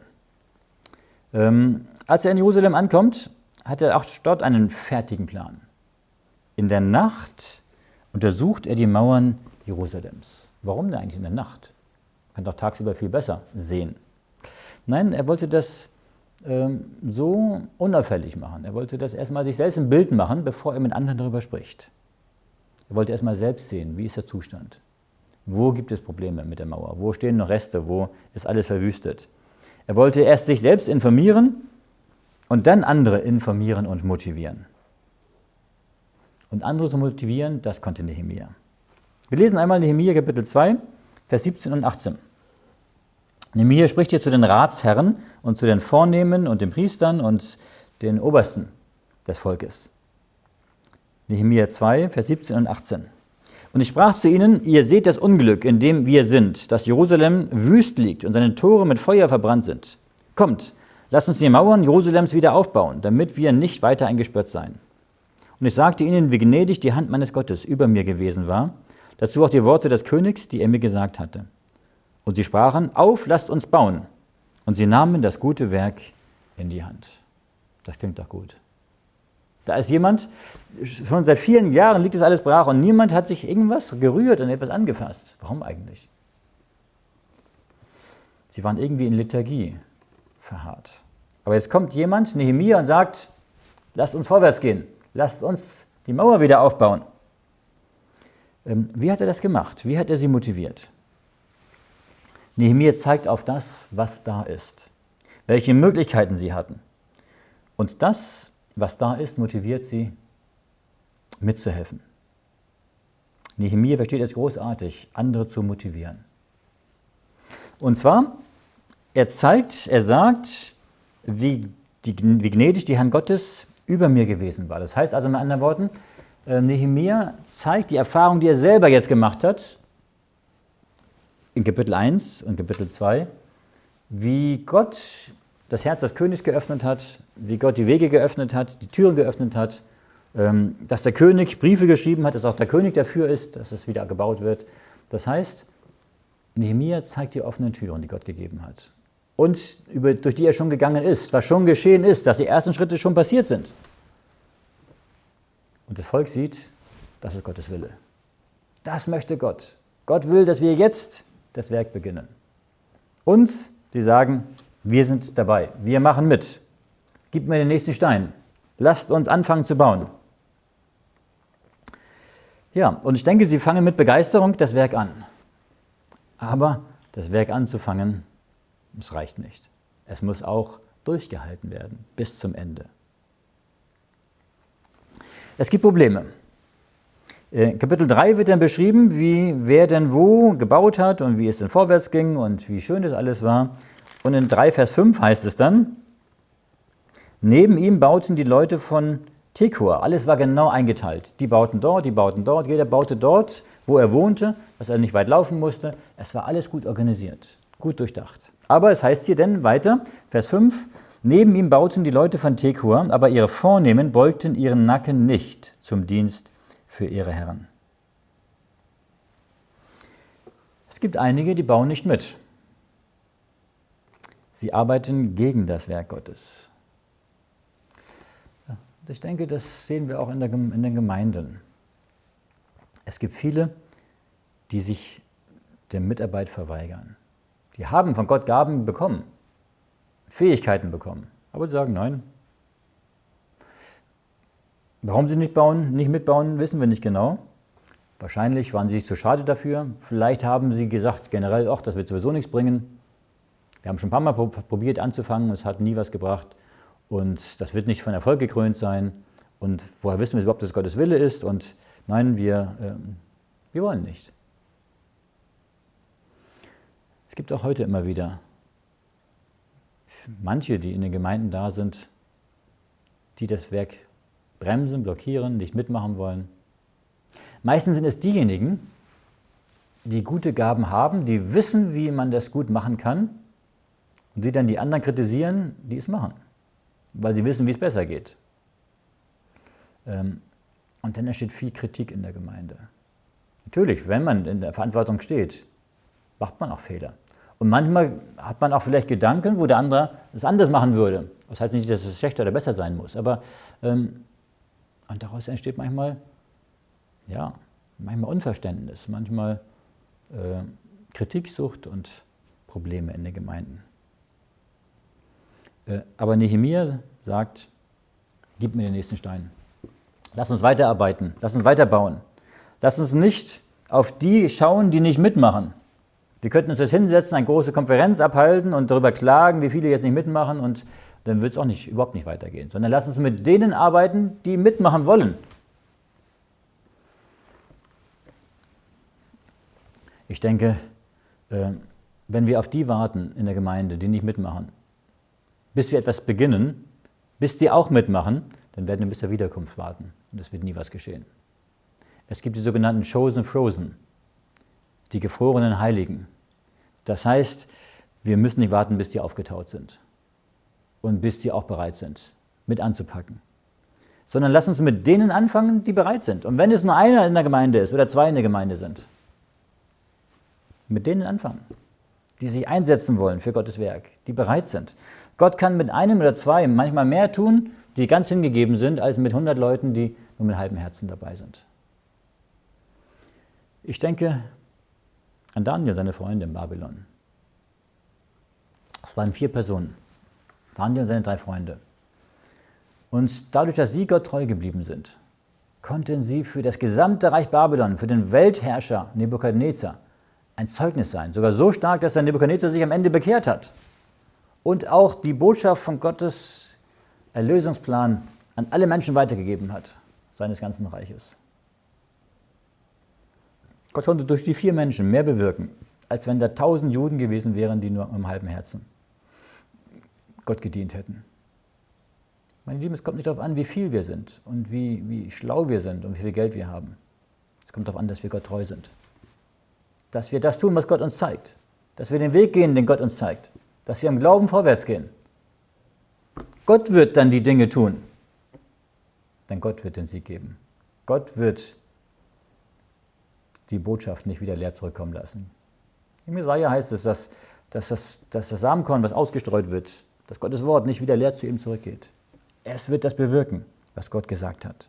Als er in Jerusalem ankommt, hat er auch dort einen fertigen Plan. In der Nacht untersucht er die Mauern Jerusalems. Warum denn eigentlich in der Nacht? Man kann doch tagsüber viel besser sehen. Nein, er wollte das so unauffällig machen. Er wollte das erstmal sich selbst ein Bild machen, bevor er mit anderen darüber spricht. Er wollte erstmal selbst sehen, wie ist der Zustand. Wo gibt es Probleme mit der Mauer? Wo stehen noch Reste? Wo ist alles verwüstet? Er wollte erst sich selbst informieren und dann andere informieren und motivieren. Und andere zu motivieren, das konnte Nehemia. Wir lesen einmal Nehemia Kapitel 2, Vers 17 und 18. Nehemia spricht hier zu den Ratsherren und zu den Vornehmen und den Priestern und den Obersten des Volkes. Nehemia 2, Vers 17 und 18. Und ich sprach zu ihnen, ihr seht das Unglück, in dem wir sind, dass Jerusalem wüst liegt und seine Tore mit Feuer verbrannt sind. Kommt, lasst uns die Mauern Jerusalems wieder aufbauen, damit wir nicht weiter eingesperrt seien. Und ich sagte ihnen, wie gnädig die Hand meines Gottes über mir gewesen war, dazu auch die Worte des Königs, die er mir gesagt hatte. Und sie sprachen, auf, lasst uns bauen. Und sie nahmen das gute Werk in die Hand. Das klingt doch gut. Da ist jemand, schon seit vielen Jahren liegt das alles brach und niemand hat sich irgendwas gerührt und etwas angefasst. Warum eigentlich? Sie waren irgendwie in Lethargie verharrt. Aber jetzt kommt jemand, Nehemia, und sagt, lasst uns vorwärts gehen. Lasst uns die Mauer wieder aufbauen. Wie hat er das gemacht? Wie hat er sie motiviert? Nehemia zeigt auf das, was da ist, welche Möglichkeiten sie hatten. Und das, was da ist, motiviert sie, mitzuhelfen. Nehemia versteht es großartig, andere zu motivieren. Und zwar, er sagt, wie gnädig die Hand Gottes über mir gewesen war. Das heißt also mit anderen Worten, Nehemia zeigt die Erfahrung, die er selber jetzt gemacht hat, in Kapitel 1 und Kapitel 2, wie Gott das Herz des Königs geöffnet hat, wie Gott die Wege geöffnet hat, die Türen geöffnet hat, dass der König Briefe geschrieben hat, dass auch der König dafür ist, dass es wieder gebaut wird. Das heißt, Nehemia zeigt die offenen Türen, die Gott gegeben hat. Und durch die er schon gegangen ist, was schon geschehen ist, dass die ersten Schritte schon passiert sind. Und das Volk sieht, das ist Gottes Wille. Das möchte Gott. Gott will, dass wir jetzt das Werk beginnen. Und sie sagen, wir sind dabei, wir machen mit. Gib mir den nächsten Stein. Lasst uns anfangen zu bauen. Ja, und ich denke, sie fangen mit Begeisterung das Werk an. Aber das Werk anzufangen, das reicht nicht. Es muss auch durchgehalten werden bis zum Ende. Es gibt Probleme. In Kapitel 3 wird dann beschrieben, wer denn wo gebaut hat und wie es denn vorwärts ging und wie schön das alles war. Und in 3 Vers 5 heißt es dann, neben ihm bauten die Leute von Tekoa. Alles war genau eingeteilt. Die bauten dort, jeder baute dort, wo er wohnte, dass er nicht weit laufen musste. Es war alles gut organisiert. gut durchdacht. Aber es heißt hier denn weiter, Vers 5, neben ihm bauten die Leute von Tekoa, aber ihre Vornehmen beugten ihren Nacken nicht zum Dienst für ihre Herren. Es gibt einige, die bauen nicht mit. Sie arbeiten gegen das Werk Gottes. Ich denke, das sehen wir auch in den Gemeinden. Es gibt viele, die sich der Mitarbeit verweigern. Die haben von Gott Gaben bekommen, Fähigkeiten bekommen, aber sie sagen nein. Warum sie nicht mitbauen, wissen wir nicht genau. Wahrscheinlich waren sie sich zu schade dafür. Vielleicht haben sie gesagt generell, ach, das wird sowieso nichts bringen. Wir haben schon ein paar Mal probiert anzufangen, es hat nie was gebracht und das wird nicht von Erfolg gekrönt sein. Und woher wissen wir überhaupt, dass es Gottes Wille ist? Und nein, wir wollen nicht. Es gibt auch heute immer wieder manche, die in den Gemeinden da sind, die das Werk bremsen, blockieren, nicht mitmachen wollen. Meistens sind es diejenigen, die gute Gaben haben, die wissen, wie man das gut machen kann und die dann die anderen kritisieren, die es machen, weil sie wissen, wie es besser geht. Und dann entsteht viel Kritik in der Gemeinde. Natürlich, wenn man in der Verantwortung steht, macht man auch Fehler. Und manchmal hat man auch vielleicht Gedanken, wo der andere es anders machen würde. Das heißt nicht, dass es schlechter oder besser sein muss, aber und daraus entsteht manchmal Unverständnis, manchmal Kritiksucht und Probleme in den Gemeinden. Aber Nehemia sagt, gib mir den nächsten Stein. Lass uns weiterarbeiten, lass uns weiterbauen. Lass uns nicht auf die schauen, die nicht mitmachen. Wir könnten uns jetzt hinsetzen, eine große Konferenz abhalten und darüber klagen, wie viele jetzt nicht mitmachen und dann wird es auch überhaupt nicht weitergehen. Sondern lass uns mit denen arbeiten, die mitmachen wollen. Ich denke, wenn wir auf die warten in der Gemeinde, die nicht mitmachen, bis wir etwas beginnen, bis die auch mitmachen, dann werden wir bis zur Wiederkunft warten und es wird nie was geschehen. Es gibt die sogenannten Chosen Frozen, die gefrorenen Heiligen. Das heißt, wir müssen nicht warten, bis die aufgetaut sind und bis die auch bereit sind, mit anzupacken. Sondern lass uns mit denen anfangen, die bereit sind. Und wenn es nur einer in der Gemeinde ist oder zwei in der Gemeinde sind, mit denen anfangen, die sich einsetzen wollen für Gottes Werk, die bereit sind. Gott kann mit einem oder zwei manchmal mehr tun, die ganz hingegeben sind, als mit 100 Leuten, die nur mit halbem Herzen dabei sind. Ich denke an Daniel, seine Freunde in Babylon. Es waren 4 Personen, Daniel und seine 3 Freunde. Und dadurch, dass sie Gott treu geblieben sind, konnten sie für das gesamte Reich Babylon, für den Weltherrscher Nebukadnezar, ein Zeugnis sein. Sogar so stark, dass der Nebukadnezar sich am Ende bekehrt hat. Und auch die Botschaft von Gottes Erlösungsplan an alle Menschen weitergegeben hat, seines ganzen Reiches. Gott konnte durch die 4 Menschen mehr bewirken, als wenn da 1000 Juden gewesen wären, die nur im halben Herzen Gott gedient hätten. Meine Lieben, es kommt nicht darauf an, wie viel wir sind und wie schlau wir sind und wie viel Geld wir haben. Es kommt darauf an, dass wir Gott treu sind. Dass wir das tun, was Gott uns zeigt. Dass wir den Weg gehen, den Gott uns zeigt. Dass wir im Glauben vorwärts gehen. Gott wird dann die Dinge tun. Denn Gott wird den Sieg geben. Gott wird die Botschaft nicht wieder leer zurückkommen lassen. Im Jesaja heißt es, dass das Samenkorn, was ausgestreut wird, dass Gottes Wort nicht wieder leer zu ihm zurückgeht. Es wird das bewirken, was Gott gesagt hat.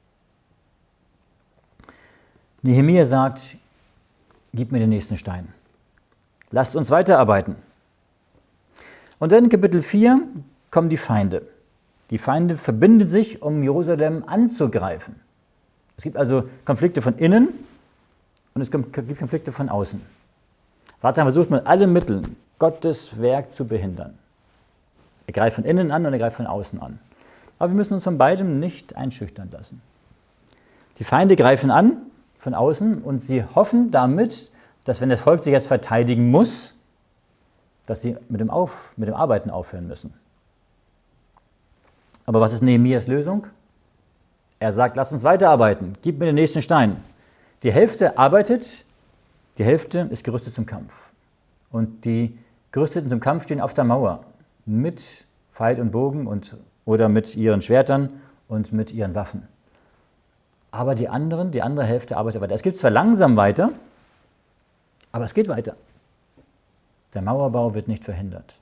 Nehemia sagt, gib mir den nächsten Stein. Lasst uns weiterarbeiten. Und dann in Kapitel 4 kommen die Feinde. Die Feinde verbinden sich, um Jerusalem anzugreifen. Es gibt also Konflikte von innen und es gibt Konflikte von außen. Satan versucht mit allen Mitteln, Gottes Werk zu behindern. Er greift von innen an und er greift von außen an. Aber wir müssen uns von beidem nicht einschüchtern lassen. Die Feinde greifen an von außen und sie hoffen damit, dass wenn das Volk sich jetzt verteidigen muss, dass sie mit dem Arbeiten aufhören müssen. Aber was ist Nehemias Lösung? Er sagt, lass uns weiterarbeiten, gib mir den nächsten Stein. Die Hälfte arbeitet, die Hälfte ist gerüstet zum Kampf. und die Gerüsteten zum Kampf stehen auf der Mauer mit Pfeil und Bogen oder mit ihren Schwertern und mit ihren Waffen. Aber die andere Hälfte arbeitet weiter. Es geht zwar langsam weiter, aber es geht weiter. Der Mauerbau wird nicht verhindert.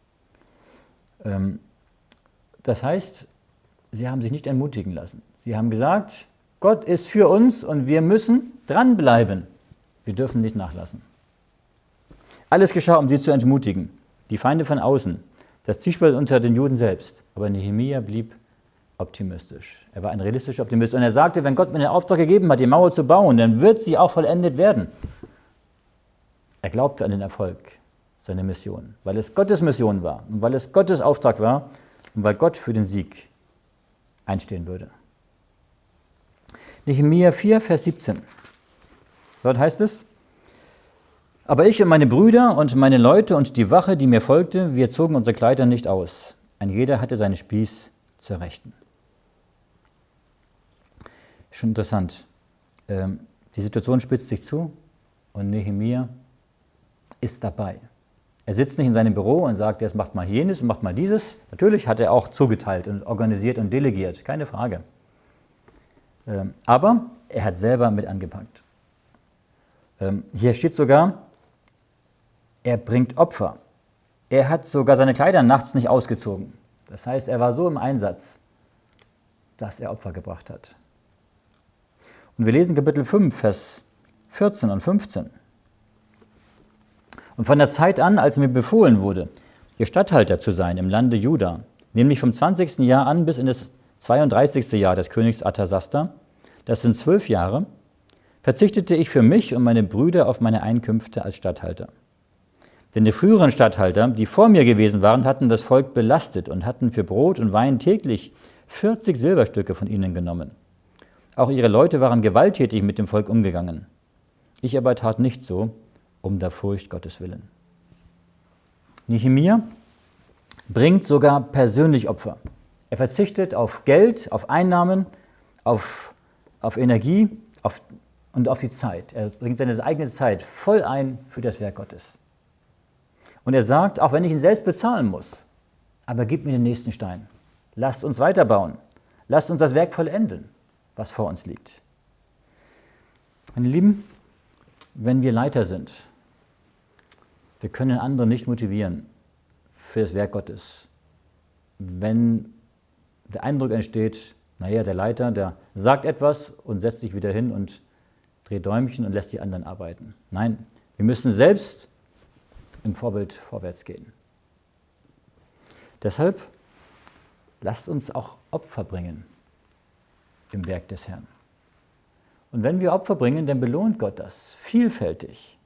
Das heißt, sie haben sich nicht entmutigen lassen. Sie haben gesagt, Gott ist für uns und wir müssen dranbleiben. Wir dürfen nicht nachlassen. Alles geschah, um sie zu entmutigen. Die Feinde von außen, das Zwiespalt unter den Juden selbst. Aber Nehemia blieb optimistisch. Er war ein realistischer Optimist und er sagte, wenn Gott mir den Auftrag gegeben hat, die Mauer zu bauen, dann wird sie auch vollendet werden. Er glaubte an den Erfolg seiner Mission, weil es Gottes Mission war und weil es Gottes Auftrag war und weil Gott für den Sieg einstehen würde. Nehemia 4, Vers 17. Dort heißt es, aber ich und meine Brüder und meine Leute und die Wache, die mir folgte, wir zogen unsere Kleider nicht aus. Ein jeder hatte seinen Spieß zur Rechten. Schon interessant. Die Situation spitzt sich zu und Nehemia ist dabei. Er sitzt nicht in seinem Büro und sagt, jetzt macht mal jenes und macht mal dieses. Natürlich hat er auch zugeteilt und organisiert und delegiert, keine Frage. Aber er hat selber mit angepackt. Hier steht sogar, er bringt Opfer. Er hat sogar seine Kleider nachts nicht ausgezogen. Das heißt, er war so im Einsatz, dass er Opfer gebracht hat. Und wir lesen Kapitel 5, Vers 14 und 15. Und von der Zeit an, als mir befohlen wurde, ihr Statthalter zu sein im Lande Juda, nämlich vom 20. Jahr an bis in das 32. Jahr des Königs Artasasta, das sind 12 Jahre, verzichtete ich für mich und meine Brüder auf meine Einkünfte als Statthalter. Denn die früheren Statthalter, die vor mir gewesen waren, hatten das Volk belastet und hatten für Brot und Wein täglich 40 Silberstücke von ihnen genommen. Auch ihre Leute waren gewalttätig mit dem Volk umgegangen. Ich aber tat nicht so, um der Furcht Gottes willen. Nehemia bringt sogar persönlich Opfer. Er verzichtet auf Geld, auf Einnahmen, auf Energie und auf die Zeit. Er bringt seine eigene Zeit voll ein für das Werk Gottes. Und er sagt, auch wenn ich ihn selbst bezahlen muss, aber gib mir den nächsten Stein. Lasst uns weiterbauen. Lasst uns das Werk vollenden, was vor uns liegt. Meine Lieben, wenn wir Leiter sind, wir können andere nicht motivieren für das Werk Gottes. Wenn der Eindruck entsteht, naja, der Leiter, der sagt etwas und setzt sich wieder hin und dreht Däumchen und lässt die anderen arbeiten. Nein, wir müssen selbst im Vorbild vorwärts gehen. Deshalb lasst uns auch Opfer bringen im Werk des Herrn. Und wenn wir Opfer bringen, dann belohnt Gott das vielfältig.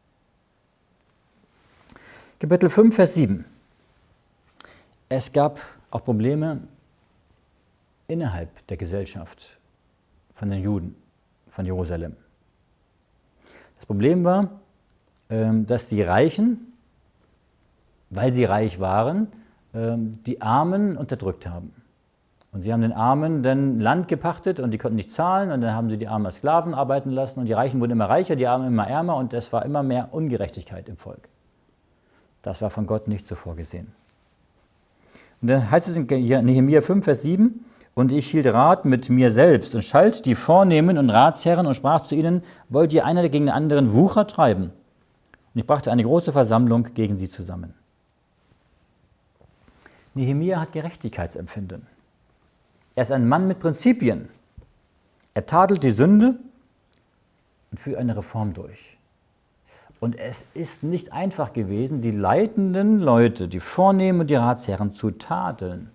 Kapitel 5, Vers 7. Es gab auch Probleme innerhalb der Gesellschaft von den Juden von Jerusalem. Das Problem war, dass die Reichen, weil sie reich waren, die Armen unterdrückt haben. Und sie haben den Armen dann Land gepachtet und die konnten nicht zahlen und dann haben sie die Armen als Sklaven arbeiten lassen und die Reichen wurden immer reicher, die Armen immer ärmer und es war immer mehr Ungerechtigkeit im Volk. Das war von Gott nicht so vorgesehen. Und dann heißt es in Nehemia 5, Vers 7, und ich hielt Rat mit mir selbst und schalt die Vornehmen und Ratsherren und sprach zu ihnen, wollt ihr einer gegen den anderen Wucher treiben? Und ich brachte eine große Versammlung gegen sie zusammen. Nehemia hat Gerechtigkeitsempfinden. Er ist ein Mann mit Prinzipien. Er tadelt die Sünde und führt eine Reform durch. Und es ist nicht einfach gewesen, die leitenden Leute, die Vornehmen und die Ratsherren zu tadeln.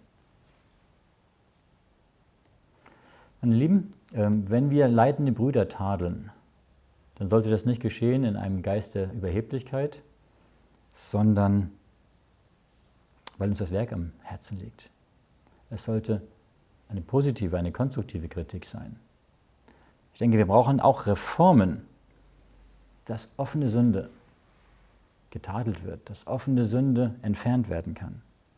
Meine Lieben, wenn wir leitende Brüder tadeln, dann sollte das nicht geschehen in einem Geist der Überheblichkeit, sondern weil uns das Werk am Herzen liegt. Es sollte eine positive, eine konstruktive Kritik sein. Ich denke, wir brauchen auch Reformen, dass offene Sünde getadelt wird, dass offene Sünde entfernt werden kann.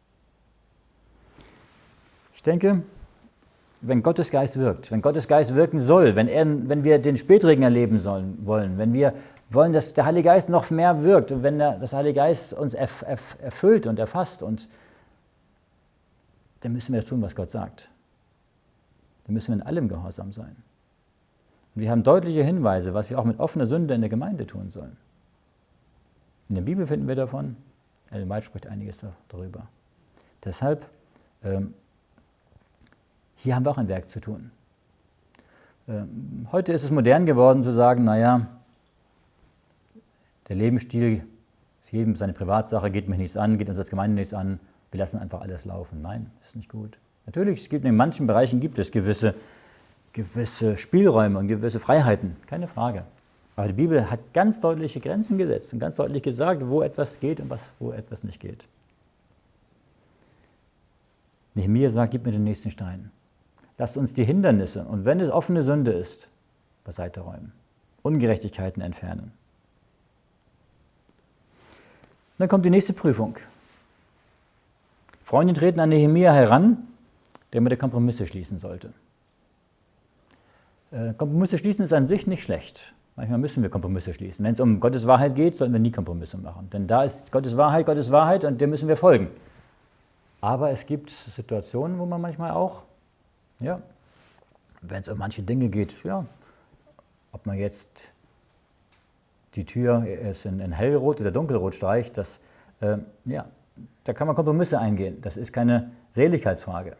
Ich denke, wenn Gottes Geist wirkt, wenn Gottes Geist wirken soll, wenn wir den Spätregen erleben wollen, wenn wir wollen, dass der Heilige Geist noch mehr wirkt. Und wenn das Heilige Geist uns erfüllt und erfasst, dann müssen wir das tun, was Gott sagt. Dann müssen wir in allem gehorsam sein. Und wir haben deutliche Hinweise, was wir auch mit offener Sünde in der Gemeinde tun sollen. In der Bibel finden wir davon, Ellen White spricht einiges darüber. Deshalb, hier haben wir auch ein Werk zu tun. Heute ist es modern geworden zu sagen, naja, der Lebensstil ist jedem seine Privatsache, geht mich nichts an, geht uns als Gemeinde nichts an, wir lassen einfach alles laufen. Nein, das ist nicht gut. Natürlich, in manchen Bereichen gibt es gewisse Spielräume und gewisse Freiheiten, keine Frage. Aber die Bibel hat ganz deutliche Grenzen gesetzt und ganz deutlich gesagt, wo etwas geht und wo etwas nicht geht. Nehemia sagt, gib mir den nächsten Stein. Lasst uns die Hindernisse, und wenn es offene Sünde ist, beiseite räumen. Ungerechtigkeiten entfernen. Dann kommt die nächste Prüfung. Freunde treten an Nehemia heran, der mit der Kompromisse schließen sollte. Kompromisse schließen ist an sich nicht schlecht. Manchmal müssen wir Kompromisse schließen. Wenn es um Gottes Wahrheit geht, sollten wir nie Kompromisse machen. Denn da ist Gottes Wahrheit und der müssen wir folgen. Aber es gibt Situationen, wo man manchmal auch, wenn es um manche Dinge geht, ob man jetzt die Tür in hellrot oder dunkelrot streicht, da kann man Kompromisse eingehen. Das ist keine Seligkeitsfrage.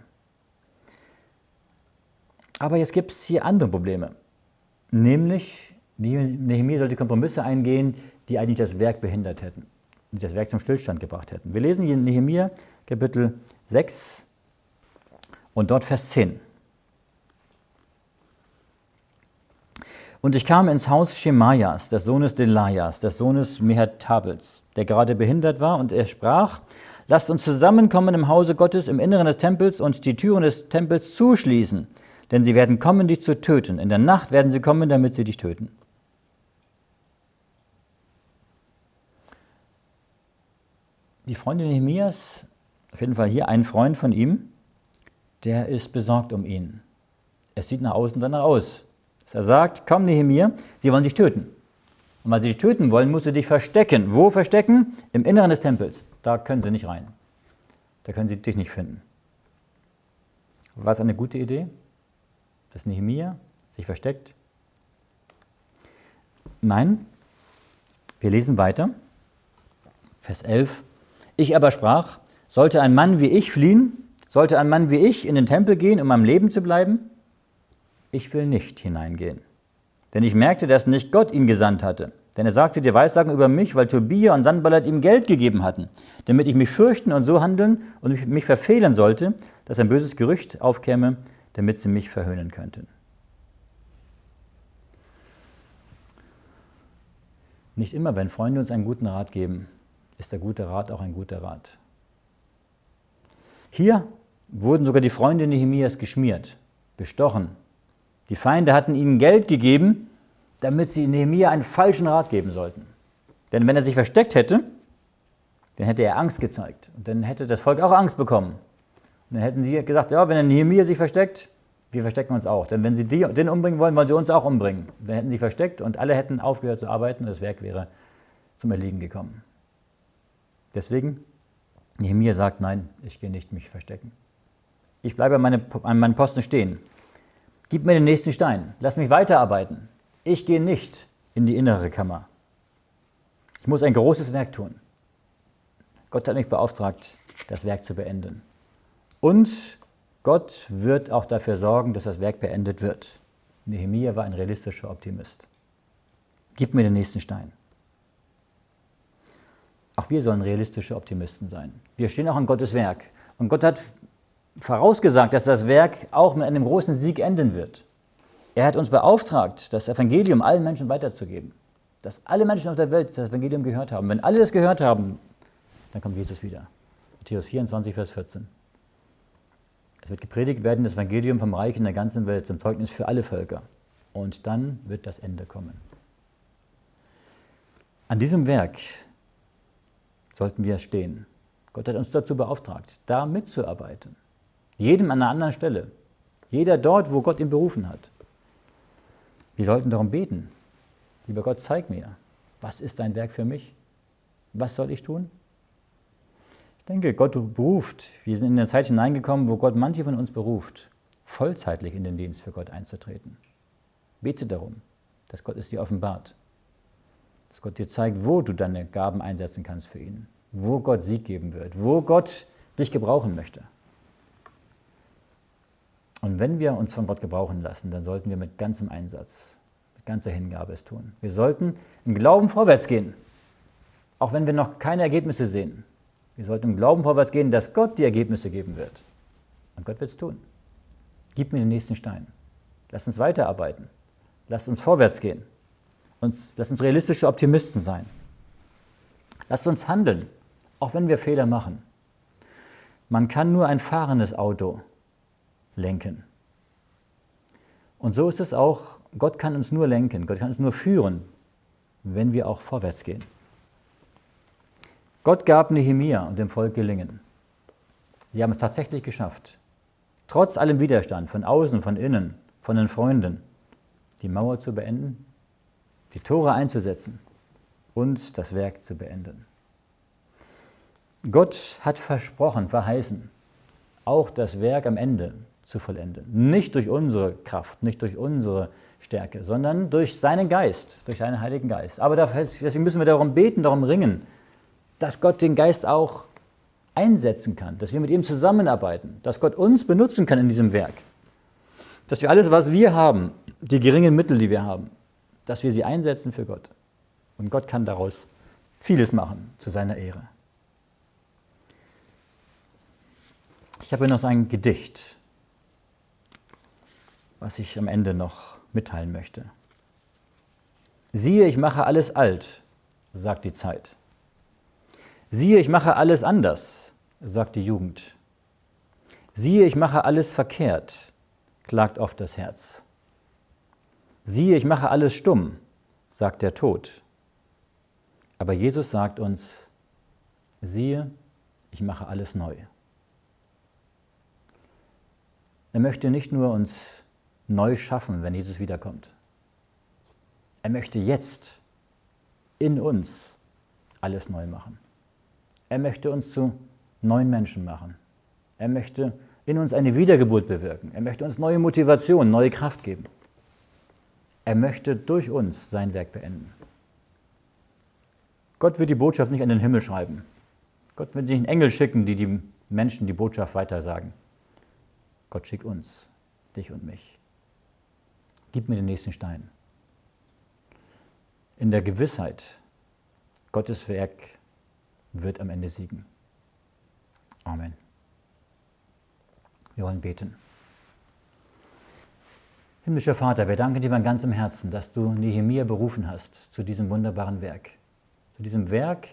Aber jetzt gibt es hier andere Probleme. Nämlich, Nehemia sollte Kompromisse eingehen, die eigentlich das Werk behindert hätten und das Werk zum Stillstand gebracht hätten. Wir lesen hier in Nehemia Kapitel 6 und dort Vers 10. Und ich kam ins Haus Schemajas, des Sohnes Delajas, des Sohnes Mehetabels, der gerade behindert war, und er sprach: Lasst uns zusammenkommen im Hause Gottes, im Inneren des Tempels, und die Türen des Tempels zuschließen, denn sie werden kommen, dich zu töten. In der Nacht werden sie kommen, damit sie dich töten. Die Freunde Nehemias, auf jeden Fall hier ein Freund von ihm, der ist besorgt um ihn. Es sieht nach außen danach aus. Er sagt: Komm, Nehemia, sie wollen dich töten. Und weil sie dich töten wollen, musst du dich verstecken. Wo verstecken? Im Inneren des Tempels. Da können sie nicht rein. Da können sie dich nicht finden. War es eine gute Idee, dass Nehemia sich versteckt? Nein. Wir lesen weiter. Vers 11. Ich aber sprach: Sollte ein Mann wie ich fliehen? Sollte ein Mann wie ich in den Tempel gehen, um am Leben zu bleiben? Ich will nicht hineingehen. Denn ich merkte, dass nicht Gott ihn gesandt hatte. Denn er sagte dir Weissagen über mich, weil Tobia und Sanballat ihm Geld gegeben hatten, damit ich mich fürchten und so handeln und mich verfehlen sollte, dass ein böses Gerücht aufkäme, damit sie mich verhöhnen könnten. Nicht immer, wenn Freunde uns einen guten Rat geben, ist der gute Rat auch ein guter Rat. Hier wurden sogar die Freunde Nehemias geschmiert, bestochen. Die Feinde hatten ihnen Geld gegeben, damit sie Nehemia einen falschen Rat geben sollten. Denn wenn er sich versteckt hätte, dann hätte er Angst gezeigt. Und dann hätte das Volk auch Angst bekommen. Und dann hätten sie gesagt: Ja, wenn der Nehemia sich versteckt, wir verstecken uns auch. Denn wenn sie den umbringen wollen, wollen sie uns auch umbringen. Dann hätten sie versteckt und alle hätten aufgehört zu arbeiten und das Werk wäre zum Erliegen gekommen. Deswegen, Nehemia sagt: Nein, ich gehe nicht mich verstecken. Ich bleibe an meinem Posten stehen. Gib mir den nächsten Stein. Lass mich weiterarbeiten. Ich gehe nicht in die innere Kammer. Ich muss ein großes Werk tun. Gott hat mich beauftragt, das Werk zu beenden. Und Gott wird auch dafür sorgen, dass das Werk beendet wird. Nehemia war ein realistischer Optimist. Gib mir den nächsten Stein. Auch wir sollen realistische Optimisten sein. Wir stehen auch an Gottes Werk. Und Gott hat vorausgesagt, dass das Werk auch mit einem großen Sieg enden wird. Er hat uns beauftragt, das Evangelium allen Menschen weiterzugeben. Dass alle Menschen auf der Welt das Evangelium gehört haben. Wenn alle das gehört haben, dann kommt Jesus wieder. Matthäus 24, Vers 14. Es wird gepredigt werden, das Evangelium vom Reich in der ganzen Welt zum Zeugnis für alle Völker. Und dann wird das Ende kommen. An diesem Werk sollten wir stehen. Gott hat uns dazu beauftragt, da mitzuarbeiten. Jedem an einer anderen Stelle. Jeder dort, wo Gott ihn berufen hat. Wir sollten darum beten. Lieber Gott, zeig mir, Was ist dein Werk für mich? Was soll ich tun? Ich denke, Gott beruft. Wir sind in eine Zeit hineingekommen, wo Gott manche von uns beruft, vollzeitlich in den Dienst für Gott einzutreten. Bete darum, dass Gott es dir offenbart. Dass Gott dir zeigt, wo du deine Gaben einsetzen kannst für ihn. Wo Gott Sieg geben wird. Wo Gott dich gebrauchen möchte. Und wenn wir uns von Gott gebrauchen lassen, dann sollten wir mit ganzem Einsatz, mit ganzer Hingabe es tun. Wir sollten im Glauben vorwärts gehen, auch wenn wir noch keine Ergebnisse sehen. Wir sollten im Glauben vorwärts gehen, dass Gott die Ergebnisse geben wird. Und Gott wird es tun. Gib mir den nächsten Stein. Lass uns weiterarbeiten. Lass uns vorwärts gehen. Lass uns realistische Optimisten sein. Lass uns handeln, auch wenn wir Fehler machen. Man kann nur ein fahrendes Auto lenken. Und so ist es auch, Gott kann uns nur lenken, Gott kann uns nur führen, wenn wir auch vorwärts gehen. Gott gab Nehemia und dem Volk Gelingen. Sie haben es tatsächlich geschafft, trotz allem Widerstand von außen, von innen, von den Freunden, die Mauer zu beenden, die Tore einzusetzen und das Werk zu beenden. Gott hat versprochen, verheißen, auch das Werk am Ende zu vollenden. Nicht durch unsere Kraft, nicht durch unsere Stärke, sondern durch seinen Geist, durch seinen Heiligen Geist. Aber deswegen müssen wir darum beten, darum ringen, dass Gott den Geist auch einsetzen kann, dass wir mit ihm zusammenarbeiten, dass Gott uns benutzen kann in diesem Werk. Dass wir alles, was wir haben, die geringen Mittel, die wir haben, dass wir sie einsetzen für Gott. Und Gott kann daraus vieles machen zu seiner Ehre. Ich habe noch ein Gedicht, was ich am Ende noch mitteilen möchte. Siehe, ich mache alles alt, sagt die Zeit. Siehe, ich mache alles anders, sagt die Jugend. Siehe, ich mache alles verkehrt, klagt oft das Herz. Siehe, ich mache alles stumm, sagt der Tod. Aber Jesus sagt uns, siehe, ich mache alles neu. Er möchte nicht nur uns neu schaffen, wenn Jesus wiederkommt. Er möchte jetzt in uns alles neu machen. Er möchte uns zu neuen Menschen machen. Er möchte in uns eine Wiedergeburt bewirken. Er möchte uns neue Motivation, neue Kraft geben. Er möchte durch uns sein Werk beenden. Gott wird die Botschaft nicht an den Himmel schreiben. Gott wird nicht einen Engel schicken, die die Menschen die Botschaft weitersagen. Gott schickt uns, dich und mich. Gib mir den nächsten Stein. In der Gewissheit, Gottes Werk wird am Ende siegen. Amen. Wir wollen beten. Himmlischer Vater, wir danken dir von ganzem Herzen, dass du Nehemia berufen hast zu diesem wunderbaren Werk. Zu diesem Werk,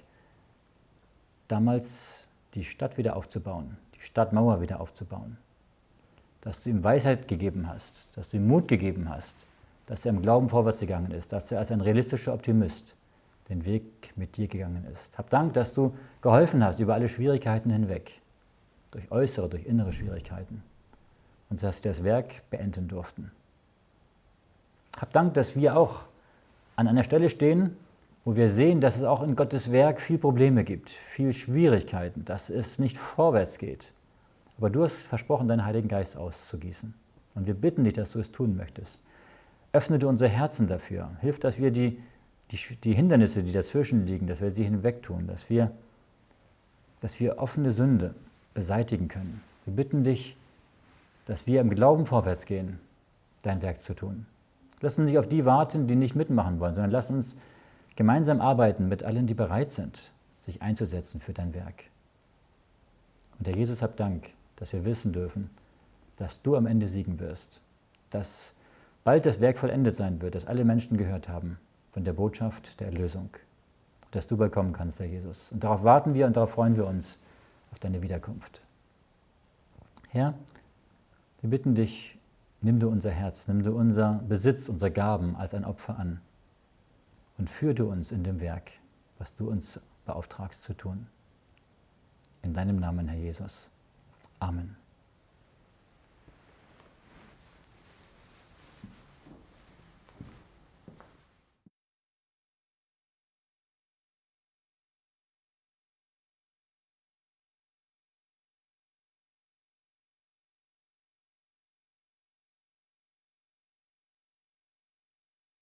damals die Stadt wieder aufzubauen, die Stadtmauer wieder aufzubauen. Dass du ihm Weisheit gegeben hast, dass du ihm Mut gegeben hast, dass er im Glauben vorwärts gegangen ist, dass er als ein realistischer Optimist den Weg mit dir gegangen ist. Hab Dank, dass du geholfen hast über alle Schwierigkeiten hinweg, durch äußere, durch innere Schwierigkeiten, und dass wir das Werk beenden durften. Hab Dank, dass wir auch an einer Stelle stehen, wo wir sehen, dass es auch in Gottes Werk viel Probleme gibt, viel Schwierigkeiten, dass es nicht vorwärts geht. Aber du hast versprochen, deinen Heiligen Geist auszugießen. Und wir bitten dich, dass du es tun möchtest. Öffne du unser Herzen dafür. Hilf, dass wir die Hindernisse, die dazwischen liegen, dass wir sie hinwegtun, dass wir offene Sünde beseitigen können. Wir bitten dich, dass wir im Glauben vorwärts gehen, dein Werk zu tun. Lass uns nicht auf die warten, die nicht mitmachen wollen, sondern lass uns gemeinsam arbeiten mit allen, die bereit sind, sich einzusetzen für dein Werk. Und Herr Jesus, hab Dank, dass wir wissen dürfen, dass du am Ende siegen wirst, dass bald das Werk vollendet sein wird, dass alle Menschen gehört haben von der Botschaft der Erlösung, dass du bald kommen kannst, Herr Jesus. Und darauf warten wir und darauf freuen wir uns, auf deine Wiederkunft. Herr, wir bitten dich, nimm du unser Herz, nimm du unser Besitz, unsere Gaben als ein Opfer an und führe du uns in dem Werk, was du uns beauftragst zu tun. In deinem Namen, Herr Jesus. Amen.